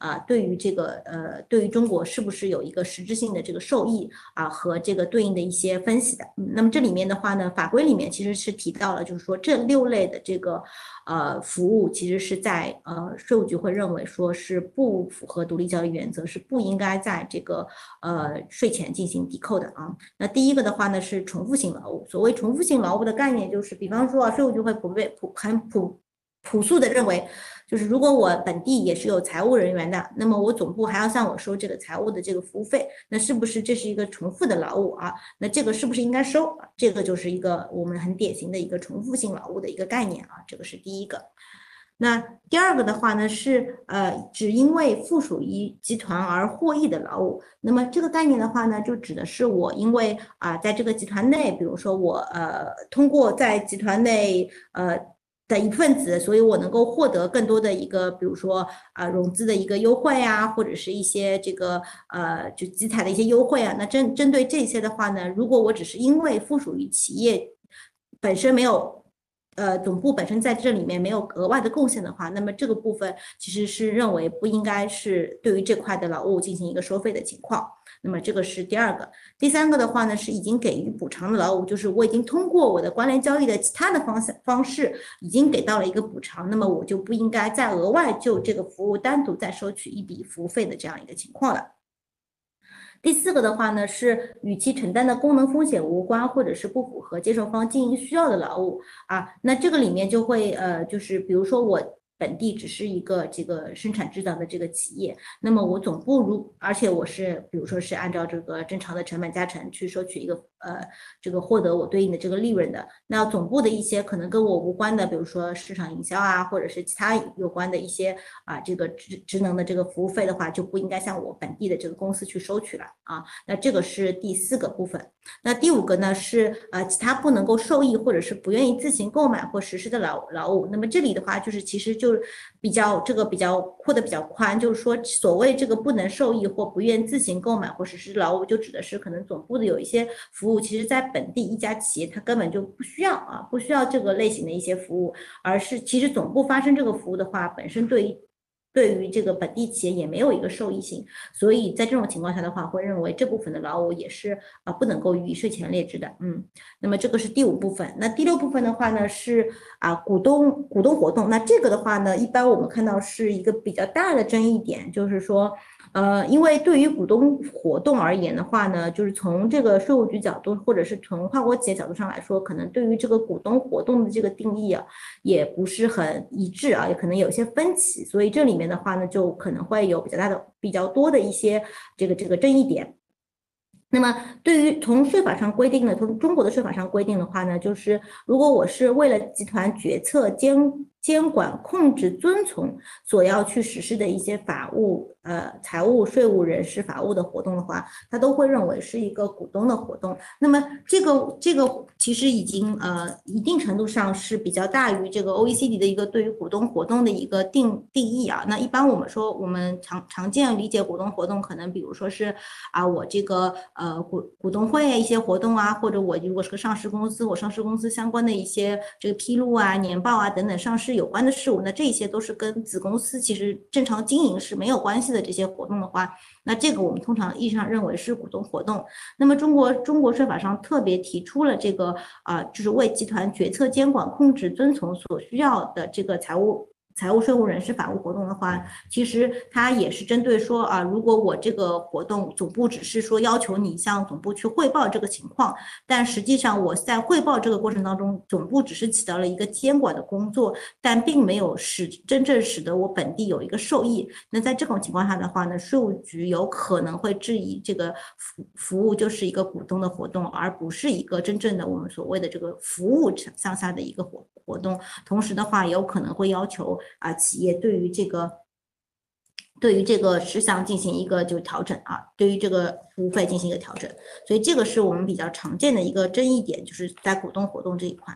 Speaker 1: 啊，对于这个呃，对于中国是不是有一个实质性的这个受益啊和这个对应的一些分析的。嗯，那么这里面的话呢，法规里面其实是提到了，就是说这六类的这个呃服务，其实是在呃税务局会认为说是不符合独立交易原则，是不应该在这个呃税前进行抵扣的啊。那第一个的话呢是重复性劳务，所谓重复性劳务的概念就是，比方说啊，税务局会普遍普很普。朴素的认为，就是如果我本地也是有财务人员的，那么我总部还要向我收这个财务的这个服务费，那是不是这是一个重复的劳务啊？那这个是不是应该收？这个就是一个我们很典型的一个重复性劳务的一个概念啊，这个是第一个。那第二个的话呢是呃，只因为附属于集团而获益的劳务。那么这个概念的话呢，就指的是我因为啊、呃，在这个集团内，比如说我呃通过在集团内呃。的一份子，所以我能够获得更多的一个，比如说啊、呃、融资的一个优惠啊，或者是一些这个呃就集采的一些优惠啊。那针针对这些的话呢，如果我只是因为附属于企业本身没有呃总部本身在这里面没有额外的贡献的话，那么这个部分其实是认为不应该是对于这块的劳务进行一个收费的情况。那么这个是第二个。第三个的话呢，是已经给予补偿的劳务，就是我已经通过我的关联交易的其他的方式方式已经给到了一个补偿，那么我就不应该再额外就这个服务单独再收取一笔服务费的这样一个情况了。第四个的话呢，是与其承担的功能风险无关，或者是不符合接受方经营需要的劳务啊，那这个里面就会呃，就是比如说我本地只是一个这个生产制造的这个企业，那么我总部如，而且我是比如说是按照这个正常的成本加成去收取一个呃这个获得我对应的这个利润的，那总部的一些可能跟我无关的，比如说市场营销啊，或者是其他有关的一些啊这个职职能的这个服务费的话，就不应该向我本地的这个公司去收取了啊。那这个是第四个部分。那第五个呢是呃其他不能够受益或者是不愿意自行购买或实施的劳劳务。那么这里的话就是其实就比较这个比较扩的比较宽，就是说所谓这个不能受益或不愿自行购买或实施劳务，就指的是可能总部的有一些服务，其实在本地一家企业它根本就不需要啊，不需要这个类型的一些服务，而是其实总部发生这个服务的话，本身对于对于这个本地企业也没有一个受益性，所以在这种情况下的话，会认为这部分的劳务也是啊不能够予以税前列支的。嗯，那么这个是第五部分。那第六部分的话呢是啊股东股东活动。那这个的话呢，一般我们看到是一个比较大的争议点，就是说。呃，因为对于股东活动而言的话呢，就是从这个税务局角度，或者是从跨国企业角度上来说，可能对于这个股东活动的这个定义啊，也不是很一致啊，也可能有一些分歧，所以这里面的话呢，就可能会有比较大的、比较多的一些这个这个争议点。那么，对于从税法上规定的，从中国的税法上规定的话呢，就是如果我是为了集团决策监监管、控制、遵从所要去实施的一些法务、呃财务、税务、人事、法务的活动的话，他都会认为是一个股东的活动。那么这个这个其实已经呃一定程度上是比较大于这个 O E C D 的一个对于股东活动的一个定定义啊。那一般我们说我们常常见理解股东活动，可能比如说是啊我这个呃股股东会一些活动啊，或者我如果是个上市公司，我上市公司相关的一些这个披露啊、年报啊等等上市有关的事务，那这些都是跟子公司其实正常经营是没有关系的这些活动的话，那这个我们通常意义上认为是股东活动。那么中国中国税法上特别提出了这个啊、呃，就是为集团决策、监管、控制、遵从所需要的这个财务。财务、税务、人事、法务活动的话，其实它也是针对说啊，如果我这个活动总部只是说要求你向总部去汇报这个情况，但实际上我在汇报这个过程当中，总部只是起到了一个监管的工作，但并没有使真正使得我本地有一个受益。那在这种情况下的话呢，税务局有可能会质疑这个服服务就是一个股东的活动，而不是一个真正的我们所谓的这个服务向下的一个活活动。同时的话，也有可能会要求啊企业对于这个。对于这个事项进行一个就调整啊，对于这个服务费进行一个调整，所以这个是我们比较常见的一个争议点，就是在股东活动这一块。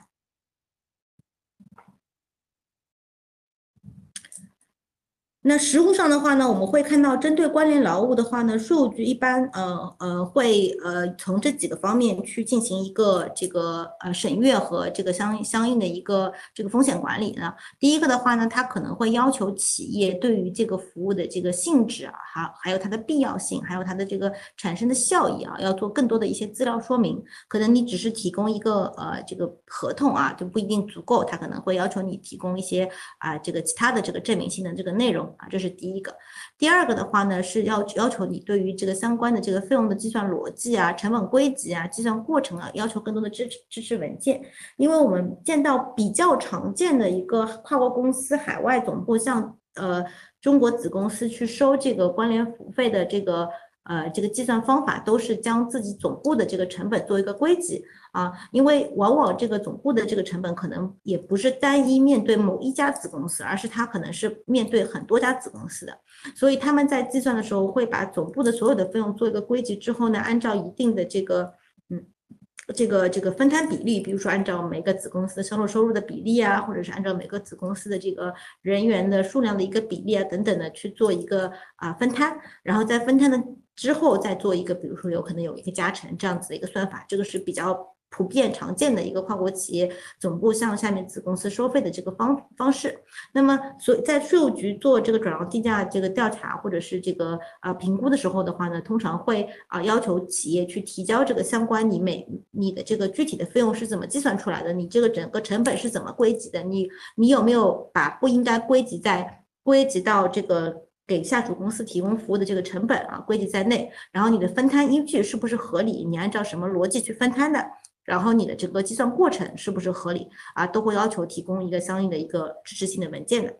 Speaker 1: 那实物上的话呢，我们会看到，针对关联劳务的话呢，税务局一般呃呃会呃从这几个方面去进行一个这个呃审阅和这个相相应的一个这个风险管理呢。第一个的话呢，它可能会要求企业对于这个服务的这个性质啊，还还有它的必要性，还有它的这个产生的效益啊，要做更多的一些资料说明。可能你只是提供一个呃这个合同啊，就不一定足够，它可能会要求你提供一些啊这个其他的这个证明性的这个内容。啊，这是第一个。第二个的话呢，是要要求你对于这个相关的这个费用的计算逻辑啊、成本归集啊、计算过程啊，要求更多的支持支持文件。因为我们见到比较常见的一个跨国公司海外总部向呃中国子公司去收这个关联服务费的这个。呃，这个计算方法都是将自己总部的这个成本做一个归集啊，因为往往这个总部的这个成本可能也不是单一面对某一家子公司，而是它可能是面对很多家子公司的，所以他们在计算的时候会把总部的所有的费用做一个归集之后呢，按照一定的这个嗯。这个这个分摊比例，比如说按照每个子公司销售收入的比例啊，或者是按照每个子公司的这个人员的数量的一个比例啊等等的去做一个啊分摊，然后在分摊的之后再做一个，比如说有可能有一个加成这样子的一个算法，这个是比较普遍常见的一个跨国企业总部向下面子公司收费的这个方方式。那么，所以在税务局做这个转让定价这个调查或者是这个啊、呃、评估的时候的话呢，通常会啊、呃、要求企业去提交这个相关你每你的这个具体的费用是怎么计算出来的，你这个整个成本是怎么归集的，你你有没有把不应该归集在归集到这个给下属公司提供服务的这个成本啊归集在内，然后你的分摊依据是不是合理，你按照什么逻辑去分摊的。然后你的这个计算过程是不是合理啊，都会要求提供一个相应的一个支持性的文件的。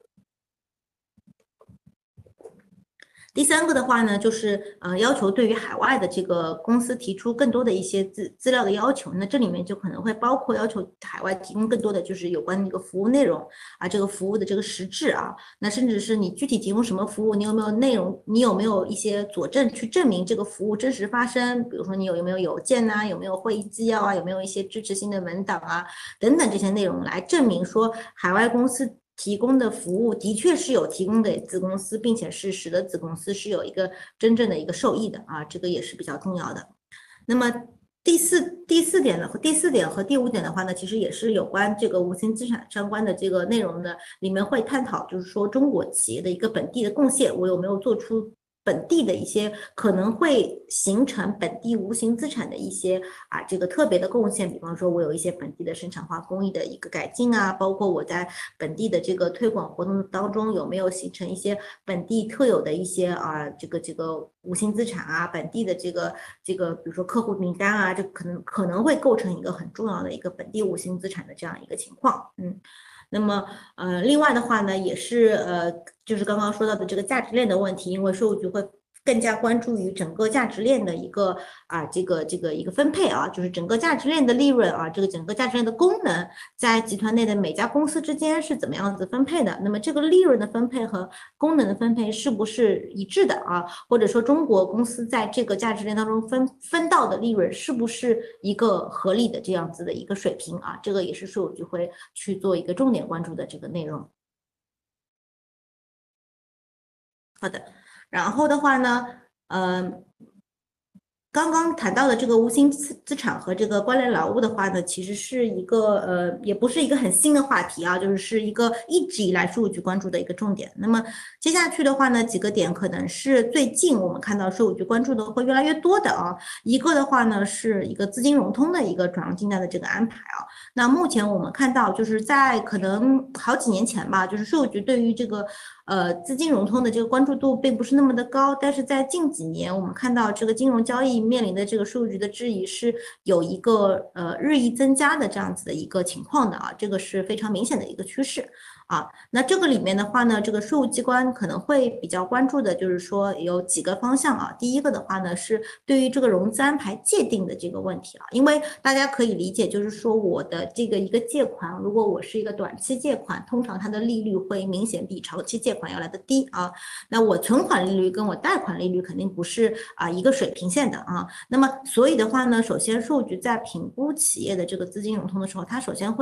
Speaker 1: 第三个的话呢，就是呃要求对于海外的这个公司提出更多的一些资资料的要求，那这里面就可能会包括要求海外提供更多的就是有关的一个服务内容啊，这个服务的这个实质啊，那甚至是你具体提供什么服务，你有没有内容，你有没有一些佐证去证明这个服务真实发生，比如说你有有没有邮件呐、啊，有没有会议纪要啊，有没有一些支持性的文档啊等等这些内容来证明说海外公司提供的服务的确是有提供给子公司，并且是使得子公司是有一个真正的一个受益的啊，这个也是比较重要的。那么第四第四点的第四点和第五点的话呢，其实也是有关这个无形资产相关的这个内容的，里面会探讨就是说中国企业的一个本地的贡献，我有没有做出本地的一些可能会形成本地无形资产的一些啊这个特别的贡献，比方说我有一些本地的生产化工艺的一个改进啊，包括我在本地的这个推广活动当中有没有形成一些本地特有的一些啊这个这个无形资产啊，本地的这个这个比如说客户名单啊，这可能可能会构成一个很重要的一个本地无形资产的这样一个情况，嗯。那么，呃，另外的话呢，也是呃，就是刚刚说到的这个价值链的问题，因为税务局会更加关注于整个价值链的一个啊，这个这个一个分配啊，就是整个价值链的利润啊，这个整个价值链的功能在集团内的每家公司之间是怎么样子分配的？那么这个利润的分配和功能的分配是不是一致的啊？或者说中国公司在这个价值链当中分分到的利润是不是一个合理的这样子的一个水平啊？这个也是税务局会去做一个重点关注的这个内容。好的。然后的话呢，呃，刚刚谈到的这个无形资资产和这个关联劳务的话呢，其实是一个呃，也不是一个很新的话题啊，就是是一个一直以来税务局关注的一个重点。那么接下去的话呢，几个点可能是最近我们看到税务局关注的会越来越多的啊。一个的话呢，是一个资金融通的一个转让定价的这个安排啊。那目前我们看到，就是在可能好几年前吧，就是税务局对于这个呃资金融通的这个关注度并不是那么的高，但是在近几年，我们看到这个金融交易面临的这个税务局的质疑是有一个呃日益增加的这样子的一个情况的啊，这个是非常明显的一个趋势。啊，那这个里面的话呢，这个税务机关可能会比较关注的，就是说有几个方向啊。第一个的话呢，是对于这个融资安排界定的这个问题啊，因为大家可以理解，就是说我的这个一个借款，如果我是一个短期借款，通常它的利率会明显比长期借款要来的低啊。那我存款利率跟我贷款利率肯定不是啊一个水平线的啊。那么所以的话呢，首先税务局在评估企业的这个资金融通的时候，它首先会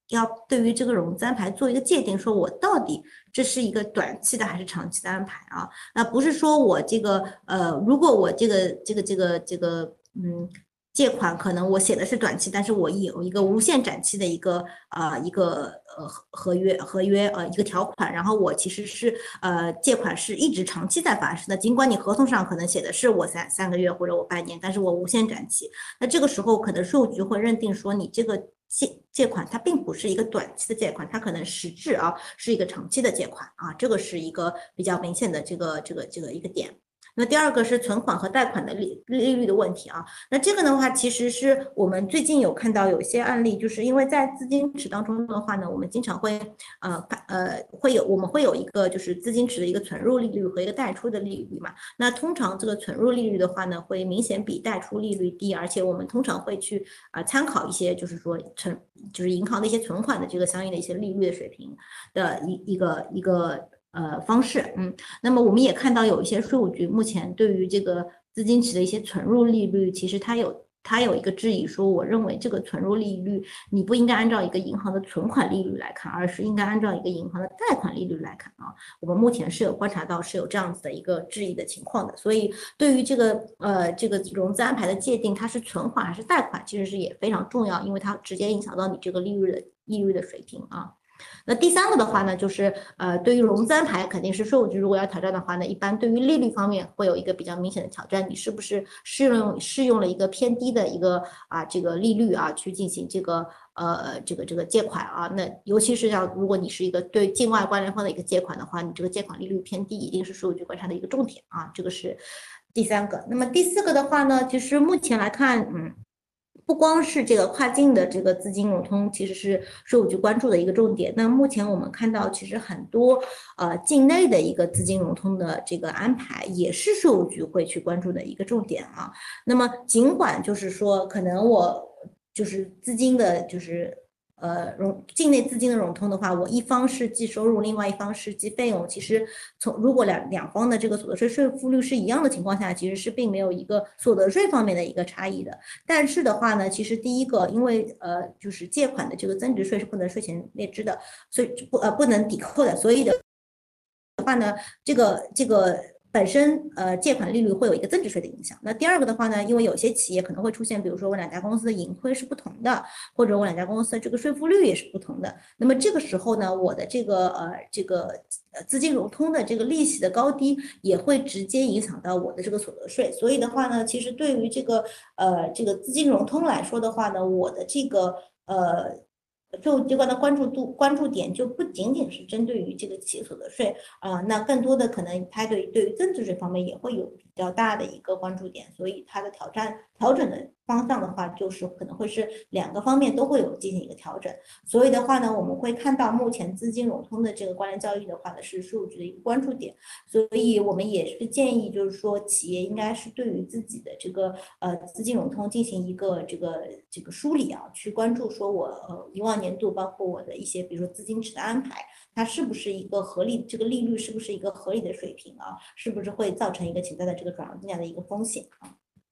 Speaker 1: 要对于这个融资安排做一个界定，说我到底这是一个短期的还是长期的安排啊？那不是说我这个呃，如果我这个这个这个这个嗯。借款可能我写的是短期，但是我有一个无限展期的一个呃一个呃合约合约呃一个条款，然后我其实是呃借款是一直长期在发生的，尽管你合同上可能写的是我三三个月或者我半年，但是我无限展期，那这个时候可能税务局会认定说你这个借借款它并不是一个短期的借款，它可能实质啊是一个长期的借款啊，这个是一个比较明显的这个这个这个一个点。那第二个是存款和贷款的利利率的问题啊，那这个的话，其实是我们最近有看到有一些案例，就是因为在资金池当中的话呢，我们经常会呃呃会有我们会有一个就是资金池的一个存入利率和一个贷出的利率嘛。那通常这个存入利率的话呢，会明显比贷出利率低，而且我们通常会去啊、呃、参考一些就是说存就是银行的一些存款的这个相应的一些利率的水平的一一个一个。呃，方式，嗯，那么我们也看到有一些税务局目前对于这个资金池的一些存入利率，其实它有它有一个质疑，说我认为这个存入利率你不应该按照一个银行的存款利率来看，而是应该按照一个银行的贷款利率来看啊。我们目前是有观察到是有这样子的一个质疑的情况的，所以对于这个呃这个融资安排的界定，它是存款还是贷款，其实是也非常重要，因为它直接影响到你这个利率的利率的水平啊。那第三个的话呢，就是呃，对于融资安排，肯定是税务局如果要挑战的话呢，一般对于利率方面会有一个比较明显的挑战，你是不是适用适用了一个偏低的一个啊这个利率啊去进行这个呃这个这个借款啊？那尤其是要如果你是一个对境外关联方的一个借款的话，你这个借款利率偏低，一定是税务局观察的一个重点啊，这个是第三个。那么第四个的话呢，其实目前来看，嗯。不光是这个跨境的这个资金融通，其实是税务局关注的一个重点。那目前我们看到，其实很多呃境内的一个资金融通的这个安排，也是税务局会去关注的一个重点啊。那么尽管就是说，可能我就是资金的，就是呃融境内资金的融通的话，我一方是计收入，另外一方是计费用。其实从如果两两方的这个所得税税负率是一样的情况下，其实是并没有一个所得税方面的一个差异的。但是的话呢，其实第一个，因为呃就是借款的这个增值税是不能税前列支的，所以不呃不能抵扣的，所以的话呢，这个这个。本身呃借款利率会有一个增值税的影响。那第二个的话呢，因为有些企业可能会出现，比如说我两家公司的盈亏是不同的，或者我两家公司的这个税负率也是不同的。那么这个时候呢，我的这个呃这个呃资金融通的这个利息的高低也会直接影响到我的这个所得税。所以的话呢，其实对于这个呃这个资金融通来说的话呢，我的这个呃。税务机关的关注度、关注点就不仅仅是针对于这个企业所得税啊、呃，那更多的可能它对对于增值税方面也会有比较大的一个关注点，所以它的挑战调整的方向的话，就是可能会是两个方面都会有进行一个调整。所以的话呢，我们会看到目前资金融通的这个关联交易的话呢，是税务局的一个关注点。所以我们也是建议，就是说企业应该是对于自己的这个呃资金融通进行一个这个这个梳理啊，去关注说我呃以往年度包括我的一些比如说资金池的安排，它是不是一个合理，这个利率是不是一个合理的水平啊？是不是会造成一个潜在的这个转让增加的一个风险啊？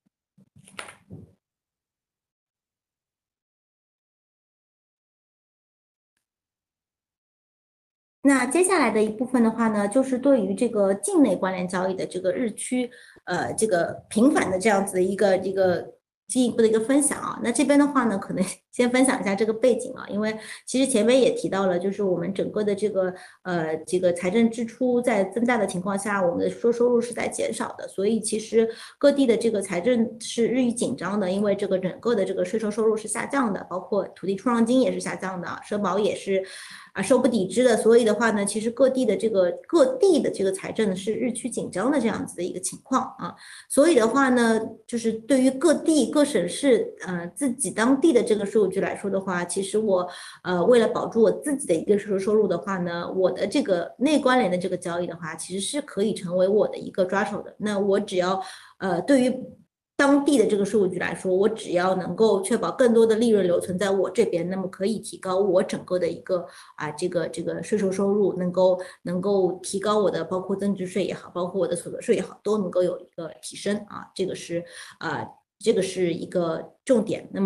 Speaker 1: 那接下来的一部分的话呢，就是对于这个境内关联交易的这个日趋呃这个频繁的这样子的一个这个进一步的一个分享啊。那这边的话呢，可能先分享一下这个背景啊，因为其实前面也提到了，就是我们整个的这个呃这个财政支出在增大的情况下，我们的收收入是在减少的，所以其实各地的这个财政是日益紧张的，因为这个整个的这个税收收入是下降的，包括土地出让金也是下降的，社保也是。啊，受不抵支的，所以的话呢，其实各地的这个各地的这个财政是日趋紧张的这样子的一个情况啊，所以的话呢，就是对于各地各省市呃自己当地的这个税务局来说的话，其实我呃为了保住我自己的一个税收收入的话呢，我的这个内关联的这个交易的话，其实是可以成为我的一个抓手的。那我只要呃对于当地的这个税务局来说，我只要能够确保更多的利润留存在我这边，那么可以提高我整个的一个啊这个这个税收收入，能够能够提高我的包括增值税也好，包括我的所得税也好，都能够有一个提升啊，这个是啊这个是一个重点。那么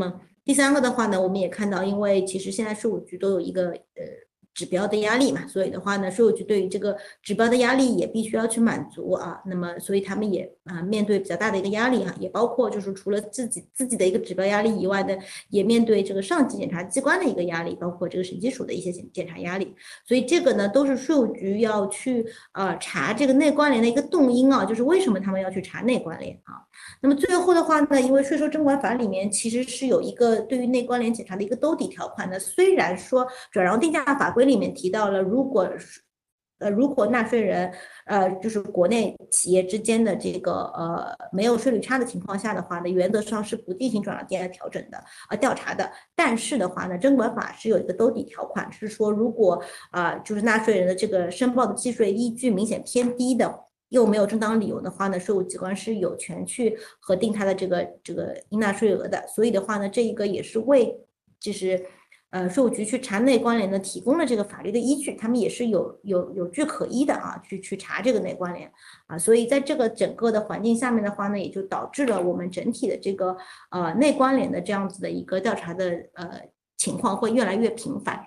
Speaker 1: 第三个的话呢，我们也看到，因为其实现在税务局都有一个呃指标的压力嘛，所以的话呢，税务局对于这个指标的压力也必须要去满足啊。那么，所以他们也啊、呃、面对比较大的一个压力哈、啊，也包括就是除了自己自己的一个指标压力以外呢，也面对这个上级检察机关的一个压力，包括这个审计署的一些检检查压力。所以这个呢，都是税务局要去呃查这个内关联的一个动因啊，就是为什么他们要去查内关联啊。那么最后的话呢，因为税收征管法里面其实是有一个对于内关联检查的一个兜底条款的，虽然说转让定价法规里面提到了，如果呃，如果纳税人，呃，就是国内企业之间的这个呃没有税率差的情况下的话呢，原则上是不进行转让定价调整的，呃调查的。但是的话呢，征管法是有一个兜底条款，是说如果啊、呃、就是纳税人的这个申报的计税依据明显偏低的。又没有正当理由的话呢，税务机关是有权去核定他的这个这个应纳税额的。所以的话呢，这一个也是为就是呃税务局去查内关联的提供了这个法律的依据，他们也是有有有据可依的啊，去去查这个内关联啊。所以在这个整个的环境下面的话呢，也就导致了我们整体的这个呃内关联的这样子的一个调查的呃情况会越来越频繁。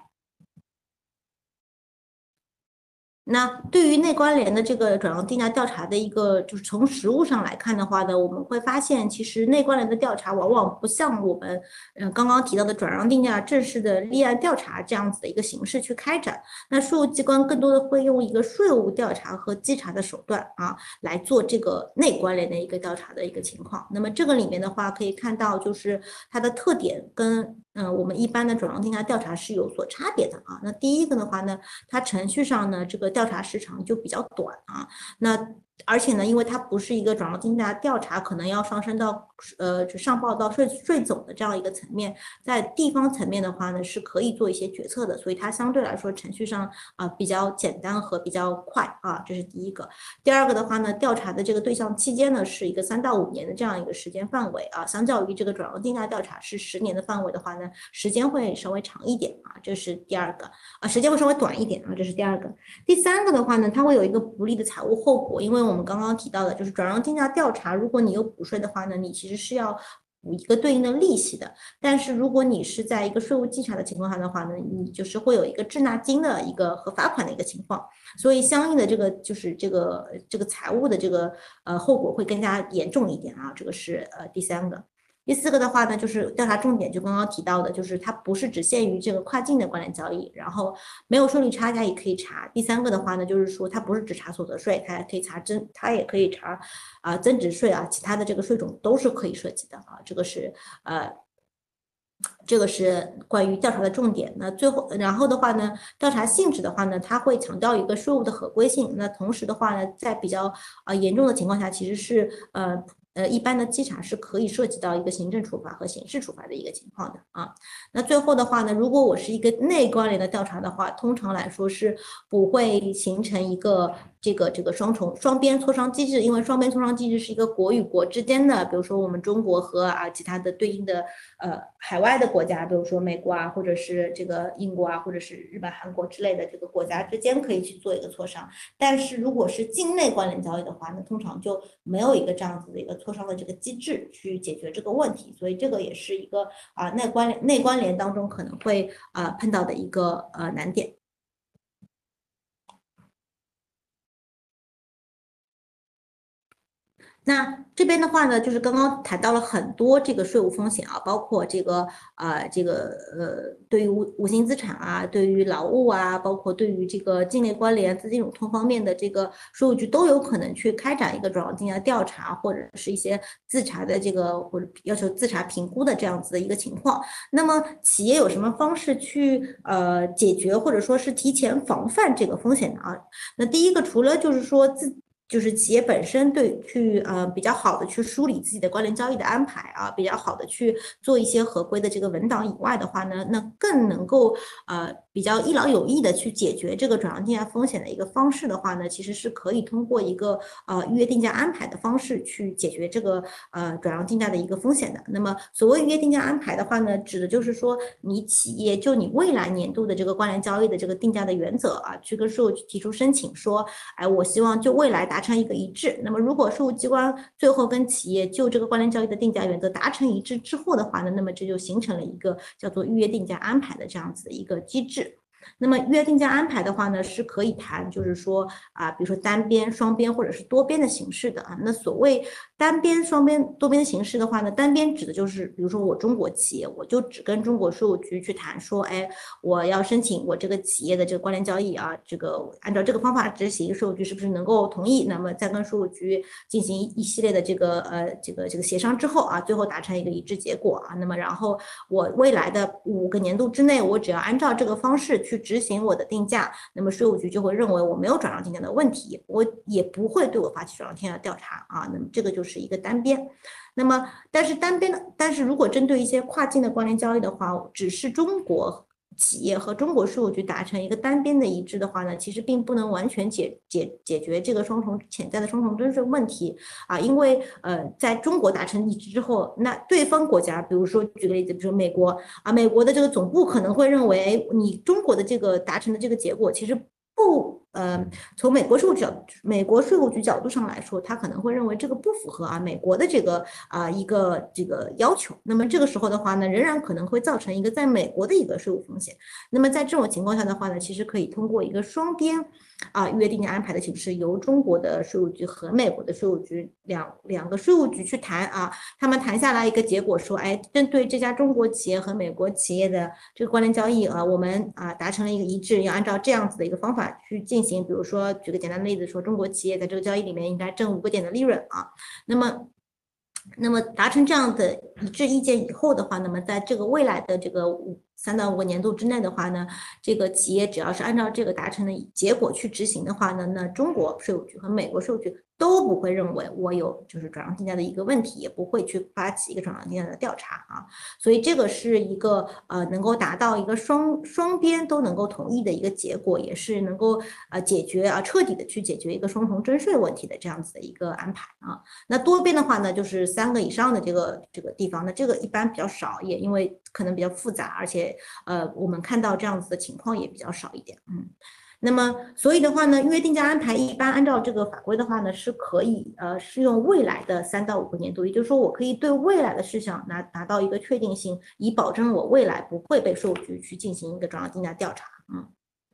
Speaker 1: 那对于内关联的这个转让定价调查的一个，就是从实物上来看的话呢，我们会发现，其实内关联的调查往往不像我们嗯刚刚提到的转让定价正式的立案调查这样子的一个形式去开展。那税务机关更多的会用一个税务调查和稽查的手段啊，来做这个内关联的一个调查的一个情况。那么这个里面的话，可以看到就是它的特点跟嗯，我们一般的转让定价调查是有所差别的啊。那第一个的话呢，它程序上呢，这个调查时长就比较短啊。那而且呢，因为它不是一个转让定价调查，可能要上升到呃，就上报到税税总的这样一个层面，在地方层面的话呢，是可以做一些决策的，所以它相对来说程序上啊、呃、比较简单和比较快啊，这是第一个。第二个的话呢，调查的这个对象期间呢，是一个三到五年的这样一个时间范围啊，相较于这个转让定价调查是十年的范围的话呢，时间会稍微长一点啊，这是第二个啊，时间会稍微短一点啊，这是第二个。第三个的话呢，它会有一个不利的财务后果，因为我们刚刚提到的，就是转让定价调查，如果你有补税的话呢，你其实是要补一个对应的利息的。但是如果你是在一个税务稽查的情况下的话呢，你就是会有一个滞纳金的一个和罚款的一个情况，所以相应的这个就是这个这个财务的这个呃后果会更加严重一点啊，这个是呃第三个。第四个的话呢，就是调查重点，就刚刚提到的，就是它不是只限于这个跨境的关联交易，然后没有税率差价也可以查。第三个的话呢，就是说它不是只查所得税，它也可以查增，它也可以查啊、呃、增值税啊，其他的这个税种都是可以涉及的啊。这个是呃。这个是关于调查的重点。那最后，然后的话呢，调查性质的话呢，它会强调一个税务的合规性。那同时的话呢，在比较啊、呃、严重的情况下，其实是呃呃一般的稽查是可以涉及到一个行政处罚和刑事处罚的一个情况的啊。那最后的话呢，如果我是一个内关联的调查的话，通常来说是不会形成一个这个这个双重双边磋商机制，因为双边磋商机制是一个国与国之间的，比如说我们中国和啊其他的对应的呃海外的国家，比如说美国啊，或者是这个英国啊，或者是日本、韩国之类的这个国家之间可以去做一个磋商。但是如果是境内关联交易的话，那通常就没有一个这样子的一个磋商的这个机制去解决这个问题，所以这个也是一个啊内关联内关联当中可能会啊碰到的一个呃难点。那这边的话呢，就是刚刚谈到了很多这个税务风险啊，包括这个呃这个呃对于无无形资产啊，对于劳务啊，包括对于这个境内关联、资金融通方面的这个税务局都有可能去开展一个转让定价调查，或者是一些自查的这个或者要求自查评估的这样子的一个情况。那么企业有什么方式去呃解决或者说是提前防范这个风险呢？啊？那第一个除了就是说自就是企业本身对去呃比较好的去梳理自己的关联交易的安排啊，比较好的去做一些合规的这个文档以外的话呢，那更能够呃比较一劳永逸的去解决这个转让定价风险的一个方式的话呢，其实是可以通过一个呃预约定价安排的方式去解决这个呃转让定价的一个风险的。那么所谓预约定价安排的话呢，指的就是说你企业就你未来年度的这个关联交易的这个定价的原则啊，去跟税务局提出申请说，哎，我希望就未来达成一个一致。那么如果税务机关最后跟企业就这个关联交易的定价原则达成一致之后的话呢，那么这就形成了一个叫做预约定价安排的这样子的一个机制。那么预约定价安排的话呢，是可以谈，就是说啊，比如说单边、双边或者是多边的形式的啊。那所谓单边、双边、多边的形式的话呢，单边指的就是，比如说我中国企业，我就只跟中国税务局去谈说，哎，我要申请我这个企业的这个关联交易啊，这个按照这个方法执行，税务局是不是能够同意？那么再跟税务局进行一系列的这个呃这个这个协商之后啊，最后达成一个一致结果啊。那么然后我未来的五个年度之内，我只要按照这个方式去执行我的定价，那么税务局就会认为我没有转让定价的问题，我也不会对我发起转让定价调查啊。那么这个就是一个单边。那么但是单边的，但是如果针对一些跨境的关联交易的话，只是中国企业和中国税务局达成一个单边的一致的话呢，其实并不能完全解解解决这个双重潜在的双重征税问题啊，因为呃，在中国达成一致之后，那对方国家，比如说举个例子，比如说美国啊，美国的这个总部可能会认为你中国的这个达成的这个结果其实不。呃，从美国税务角美国税务局角度上来说，他可能会认为这个不符合啊美国的这个啊、呃、一个这个要求。那么这个时候的话呢，仍然可能会造成一个在美国的一个税务风险。那么在这种情况下的话呢，其实可以通过一个双边啊预约定价安排的形式，由中国的税务局和美国的税务局两两个税务局去谈啊，他们谈下来一个结果说，哎，针对这家中国企业和美国企业的这个关联交易啊，我们啊达成了一个一致，要按照这样子的一个方法去进行。比如说，举个简单的例子，说中国企业在这个交易里面应该挣五个点的利润啊，那么。那么达成这样的一致意见以后的话，那么在这个未来的这个五三到五个年度之内的话呢，这个企业只要是按照这个达成的结果去执行的话呢，那中国税务局和美国税务局都不会认为我有就是转让定价的一个问题，也不会去发起一个转让定价的调查啊。所以这个是一个呃能够达到一个双双边都能够同意的一个结果，也是能够呃解决啊彻底的去解决一个双重征税问题的这样子的一个安排啊。那多边的话呢，就是三个以上的这个这个地方，那这个一般比较少，也因为可能比较复杂，而且呃我们看到这样子的情况也比较少一点，嗯。那么，所以的话呢，预约定价安排一般按照这个法规的话呢，是可以呃适用未来的三到五个年度，也就是说，我可以对未来的事项拿达到一个确定性，以保证我未来不会被税务局去进行一个转让定价调查，嗯。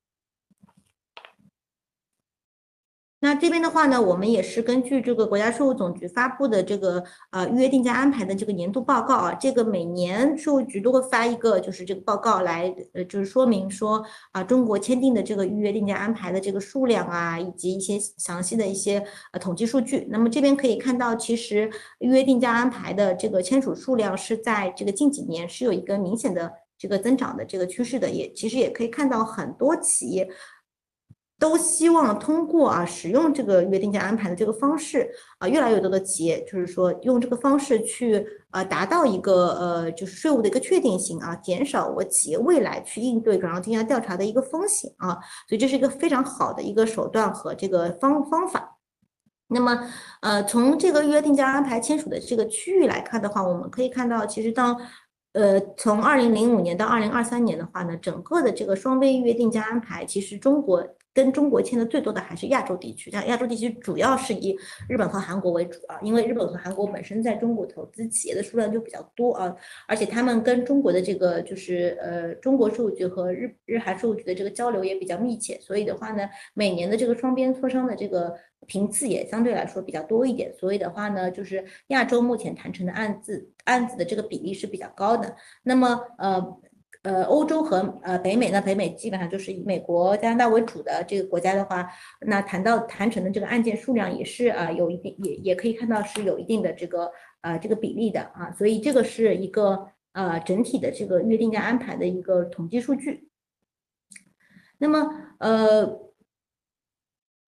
Speaker 1: 那这边的话呢，我们也是根据这个国家税务总局发布的这个呃预约定价安排的这个年度报告啊，这个每年税务局都会发一个就是这个报告来呃就是说明说啊中国签订的这个预约定价安排的这个数量啊，以及一些详细的一些呃统计数据。那么这边可以看到，其实预约定价安排的这个签署数量是在这个近几年是有一个明显的这个增长的这个趋势的，也其实也可以看到很多企业。都希望通过啊使用这个约定价安排的这个方式啊，越来越多的企业就是说用这个方式去呃达到一个呃就是税务的一个确定性啊，减少我企业未来去应对转让定价调查的一个风险啊，所以这是一个非常好的一个手段和这个方方法。那么，呃，从这个约定价安排签署的这个区域来看的话，我们可以看到，其实当呃，从二零零五年到二零二三年的话呢，整个的这个双边约定价安排，其实中国跟中国签的最多的还是亚洲地区。像亚洲地区主要是以日本和韩国为主啊，因为日本和韩国本身在中国投资企业的数量就比较多啊，而且他们跟中国的这个就是呃中国税务局和日日韩税务局的这个交流也比较密切，所以的话呢，每年的这个双边磋商的这个频次也相对来说比较多一点。所以的话呢，就是亚洲目前谈成的案子案子的这个比例是比较高的。那么呃呃，欧洲和呃北美呢，北美基本上就是以美国、加拿大为主的这个国家的话，那谈到谈成的这个案件数量也是啊、呃、有一定也也可以看到是有一定的这个呃这个比例的啊，所以这个是一个呃整体的这个约定价安排的一个统计数据。那么呃。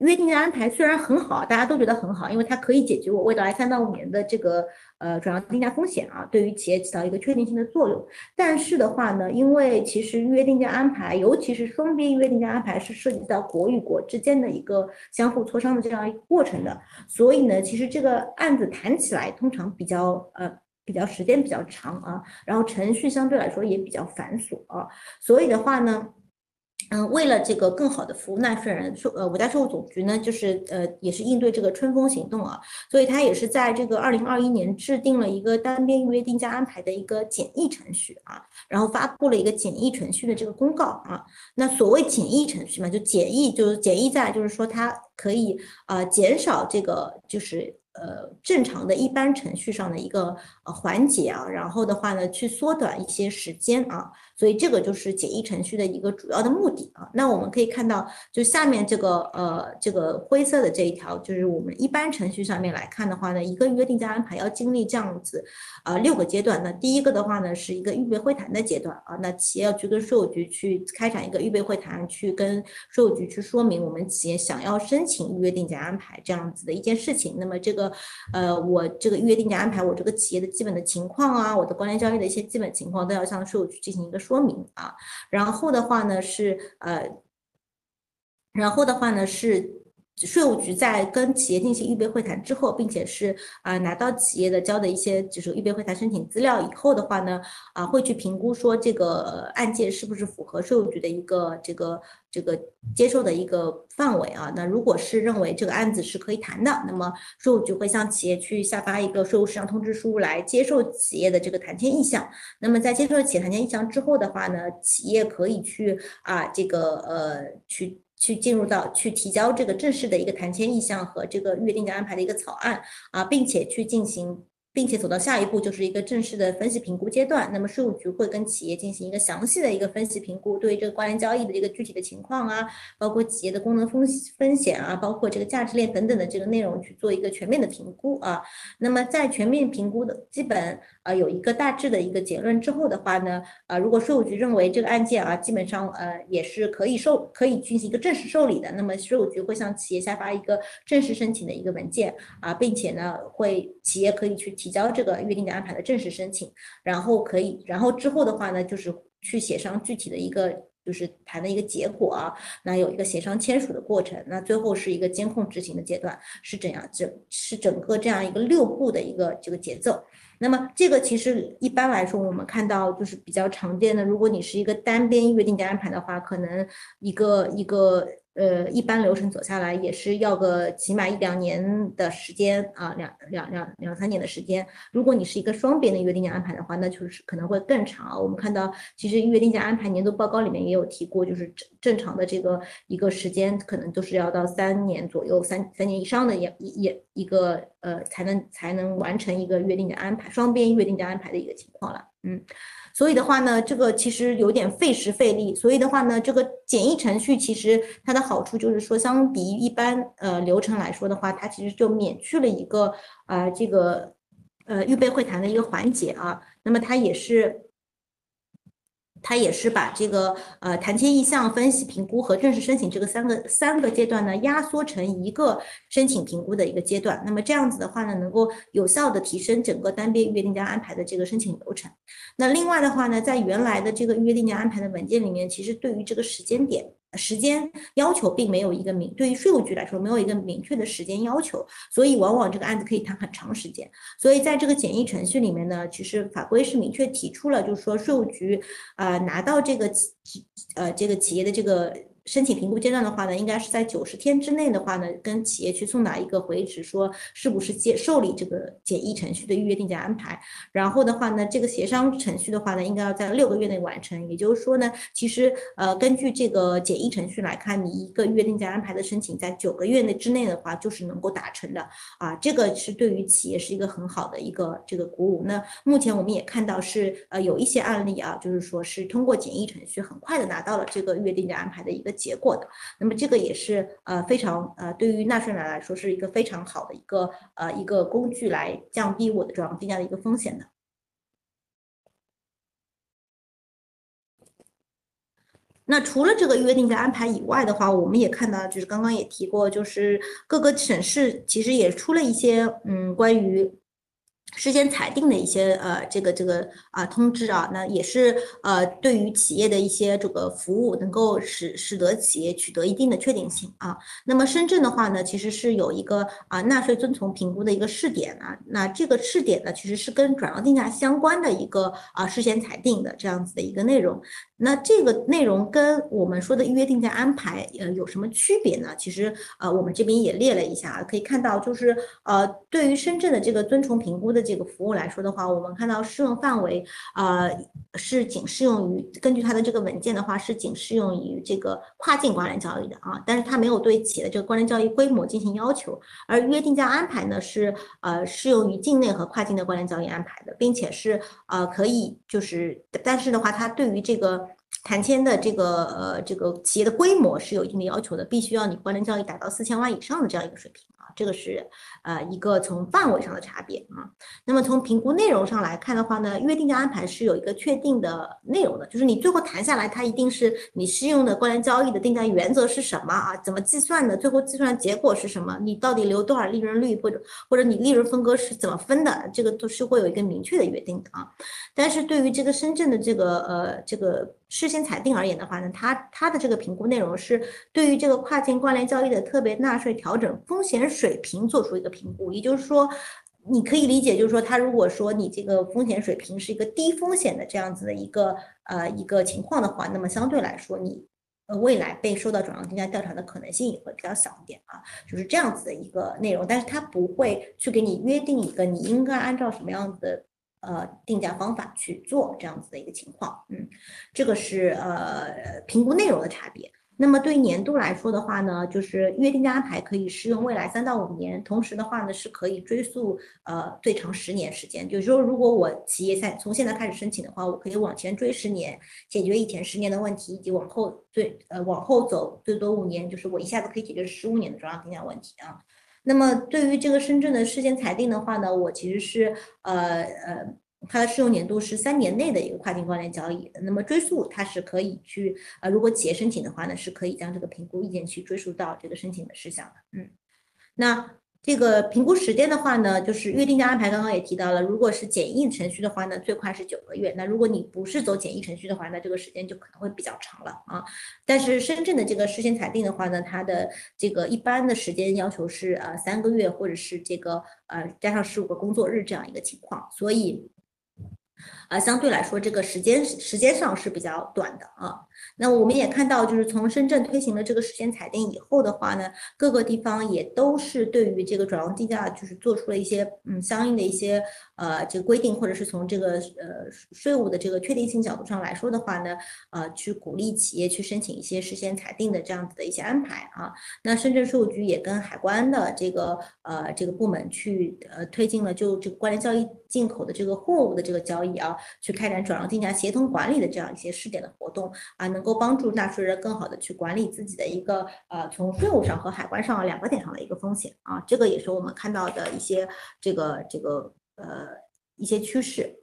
Speaker 1: 约定的安排虽然很好，大家都觉得很好，因为它可以解决我未来三到五年的这个呃转让定价风险啊，对于企业起到一个确定性的作用。但是的话呢，因为其实约定价安排，尤其是双边约定价安排，是涉及到国与国之间的一个相互磋商的这样一个过程的，所以呢，其实这个案子谈起来通常比较呃。比较时间比较长啊，然后程序相对来说也比较繁琐啊，所以的话呢，嗯，为了这个更好的服务纳税人，呃，国家税务总局呢，就是呃，也是应对这个春风行动啊，所以它也是在这个二零二一年制定了一个单边预约定价安排的一个简易程序啊，然后发布了一个简易程序的这个公告啊。那所谓简易程序嘛，就简易就是简易在就是说它可以呃减少这个就是呃正常的一般程序上的一个呃环节啊，然后的话呢去缩短一些时间啊。所以这个就是简易程序的一个主要的目的啊。那我们可以看到，就下面这个呃这个灰色的这一条，就是我们一般程序上面来看的话呢，一个约定价安排要经历这样子啊、呃、六个阶段。那第一个的话呢，是一个预备会谈的阶段啊，那企业要去跟税务局去开展一个预备会谈，去跟税务局去说明我们企业想要申请预约定价安排这样子的一件事情。那么这个呃我这个预约定价安排，我这个企业的基本的情况啊，我的关联交易的一些基本情况都要向税务局进行一个说明啊。然后的话呢是呃，然后的话呢是税务局在跟企业进行预备会谈之后，并且是啊、呃、拿到企业的交的一些就是预备会谈申请资料以后的话呢，啊、呃、会去评估说这个案件是不是符合税务局的一个这个这个接受的一个范围啊。那如果是认为这个案子是可以谈的，那么税务局会向企业去下发一个税务事项通知书来接受企业的这个谈签意向。那么在接受企业谈签意向之后的话呢，企业可以去啊这个呃去。去进入到去提交这个正式的一个谈签意向和这个预定价安排的一个草案啊，并且去进行，并且走到下一步就是一个正式的分析评估阶段。那么税务局会跟企业进行一个详细的一个分析评估，对于这个关联交易的这个具体的情况啊，包括企业的功能风风险啊，包括这个价值链等等的这个内容去做一个全面的评估啊。那么在全面评估的基本呃有一个大致的一个结论之后的话呢，呃如果税务局认为这个案件啊基本上呃也是可以受可以进行一个正式受理的，那么税务局会向企业下发一个正式申请的一个文件啊，并且呢会企业可以去提交这个约定的安排的正式申请，然后可以然后之后的话呢就是去协商具体的一个就是谈的一个结果啊，那有一个协商签署的过程，那最后是一个监控执行的阶段，是怎样？这是整个这样一个六步的一个这个节奏。那么这个其实一般来说，我们看到就是比较常见的，如果你是一个单边约定价安排的话，可能一个一个呃一般流程走下来也是要个起码一两年的时间啊，两两两两三年的时间。如果你是一个双边的约定价安排的话，那就是可能会更长。我们看到其实约定价安排年度报告里面也有提过，就是正正常的这个一个时间可能都是要到三年左右，三三年以上的也也一个呃才能才能完成一个约定的安排，双边约定的安排的一个情况了。嗯，所以的话呢，这个其实有点费时费力。所以的话呢，这个简易程序其实它的好处就是说，相比于一般呃流程来说的话，它其实就免去了一个啊、呃、这个呃预备会谈的一个环节啊。那么它也是。它也是把这个呃谈签意向、分析评估和正式申请这个三个三个阶段呢，压缩成一个申请评估的一个阶段。那么这样子的话呢，能够有效的提升整个单边约定价安排的这个申请流程。那另外的话呢，在原来的这个约定价安排的文件里面，其实对于这个时间点。时间要求并没有一个明，对于税务局来说没有一个明确的时间要求，所以往往这个案子可以谈很长时间。所以在这个简易程序里面呢，其实法规是明确提出了，就是说税务局啊、呃、拿到这个呃这个企业的这个申请评估阶段的话呢，应该是在九十天之内的话呢，跟企业去送达一个回执，说是不是接受理这个简易程序的预约定价安排。然后的话呢，这个协商程序的话呢，应该要在六个月内完成。也就是说呢，其实呃，根据这个简易程序来看，你一个约定价安排的申请，在九个月内之内的话，就是能够达成的啊。这个是对于企业是一个很好的一个这个鼓舞。那目前我们也看到是呃有一些案例啊，就是说是通过简易程序很快的拿到了这个约定价安排的一个结果的。那么这个也是呃非常呃对于纳税人来说是一个非常好的一个呃一个工具来降低我的转让定价的一个风险的。 那除了这个预约定价安排以外的话，我们也看到，就是刚刚也提过，就是各个省市其实也出了一些嗯关于事先裁定的一些呃这个这个啊、通知啊，那也是呃对于企业的一些这个服务能够使使得企业取得一定的确定性啊。那么深圳的话呢，其实是有一个啊纳税遵从评估的一个试点啊，那这个试点呢，其实是跟转让定价相关的一个啊事先裁定的这样子的一个内容。那这个内容跟我们说的预约定价安排，呃，有什么区别呢？其实，呃，我们这边也列了一下，可以看到，就是呃，对于深圳的这个遵从评估的这个服务来说的话，我们看到适用范围，呃，是仅适用于根据它的这个文件的话，是仅适用于这个跨境关联交易的啊，但是它没有对企业的这个关联交易规模进行要求，而预约定价安排呢是呃适用于境内和跨境的关联交易安排的，并且是呃可以就是，但是的话，它对于这个谈签的这个呃这个企业的规模是有一定的要求的，必须要你关联交易达到四千万以上的这样一个水平啊，这个是呃一个从范围上的差别啊。那么从评估内容上来看的话呢，约定价安排是有一个确定的内容的，就是你最后谈下来，它一定是你适用的关联交易的定价原则是什么啊？怎么计算的？最后计算结果是什么？你到底留多少利润率，或者或者你利润分割是怎么分的？这个都是会有一个明确的约定的啊。但是对于这个深圳的这个呃这个事先裁定而言的话呢，它它的这个评估内容是对于这个跨境关联交易的特别纳税调整风险水平做出一个评估，也就是说。你可以理解，就是说，它如果说你这个风险水平是一个低风险的这样子的一个呃一个情况的话，那么相对来说，你呃未来被受到转让定价调查的可能性也会比较小一点啊，就是这样子的一个内容。但是它不会去给你约定一个你应该按照什么样子的呃定价方法去做这样子的一个情况，嗯，这个是呃评估内容的差别。那么对于年度来说的话呢，就是约定价安排可以适用未来三到五年，同时的话呢是可以追溯呃最长十年时间。就是说，如果我企业在从现在开始申请的话，我可以往前追十年，解决以前十年的问题，以及往后最呃往后走最多五年，就是我一下子可以解决十五年的转让定价问题啊。那么对于这个深圳的事先裁定的话呢，我其实是呃呃，它的适用年度是三年内的一个跨境关联交易。那么追溯它是可以去呃，如果企业申请的话呢，是可以将这个评估意见去追溯到这个申请的事项的。嗯，那这个评估时间的话呢，就是约定价安排，刚刚也提到了，如果是简易程序的话呢，最快是九个月。那如果你不是走简易程序的话，那这个时间就可能会比较长了啊。但是深圳的这个事先裁定的话呢，它的这个一般的时间要求是呃三个月，或者是这个呃加上十五个工作日这样一个情况，所以。呃，相对来说，这个时间时间上是比较短的啊。那我们也看到，就是从深圳推行了这个事先裁定以后的话呢，各个地方也都是对于这个转让定价，就是做出了一些嗯相应的一些呃这个规定，或者是从这个呃税务的这个确定性角度上来说的话呢，呃，去鼓励企业去申请一些事先裁定的这样子的一些安排啊。那深圳税务局也跟海关的这个呃这个部门去呃推进了就这个关联交易进口的这个货物的这个交易啊，去开展转让定价协同管理的这样一些试点的活动啊，能够帮助纳税人更好的去管理自己的一个呃从税务上和海关上两个点上的一个风险啊，这个也是我们看到的一些这个这个呃一些趋势。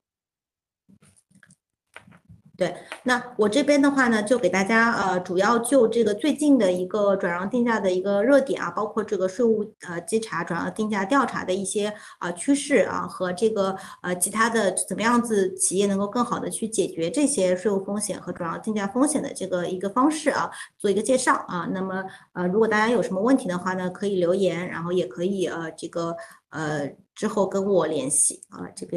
Speaker 1: 对，那我这边的话呢，就给大家呃，主要就这个最近的一个转让定价的一个热点啊，包括这个税务呃稽查、转让定价调查的一些啊、呃、趋势啊，和这个呃其他的怎么样子企业能够更好的去解决这些税务风险和转让定价风险的这个一个方式啊，做一个介绍啊。那么呃，如果大家有什么问题的话呢，可以留言，然后也可以呃这个呃之后跟我联系啊，这边。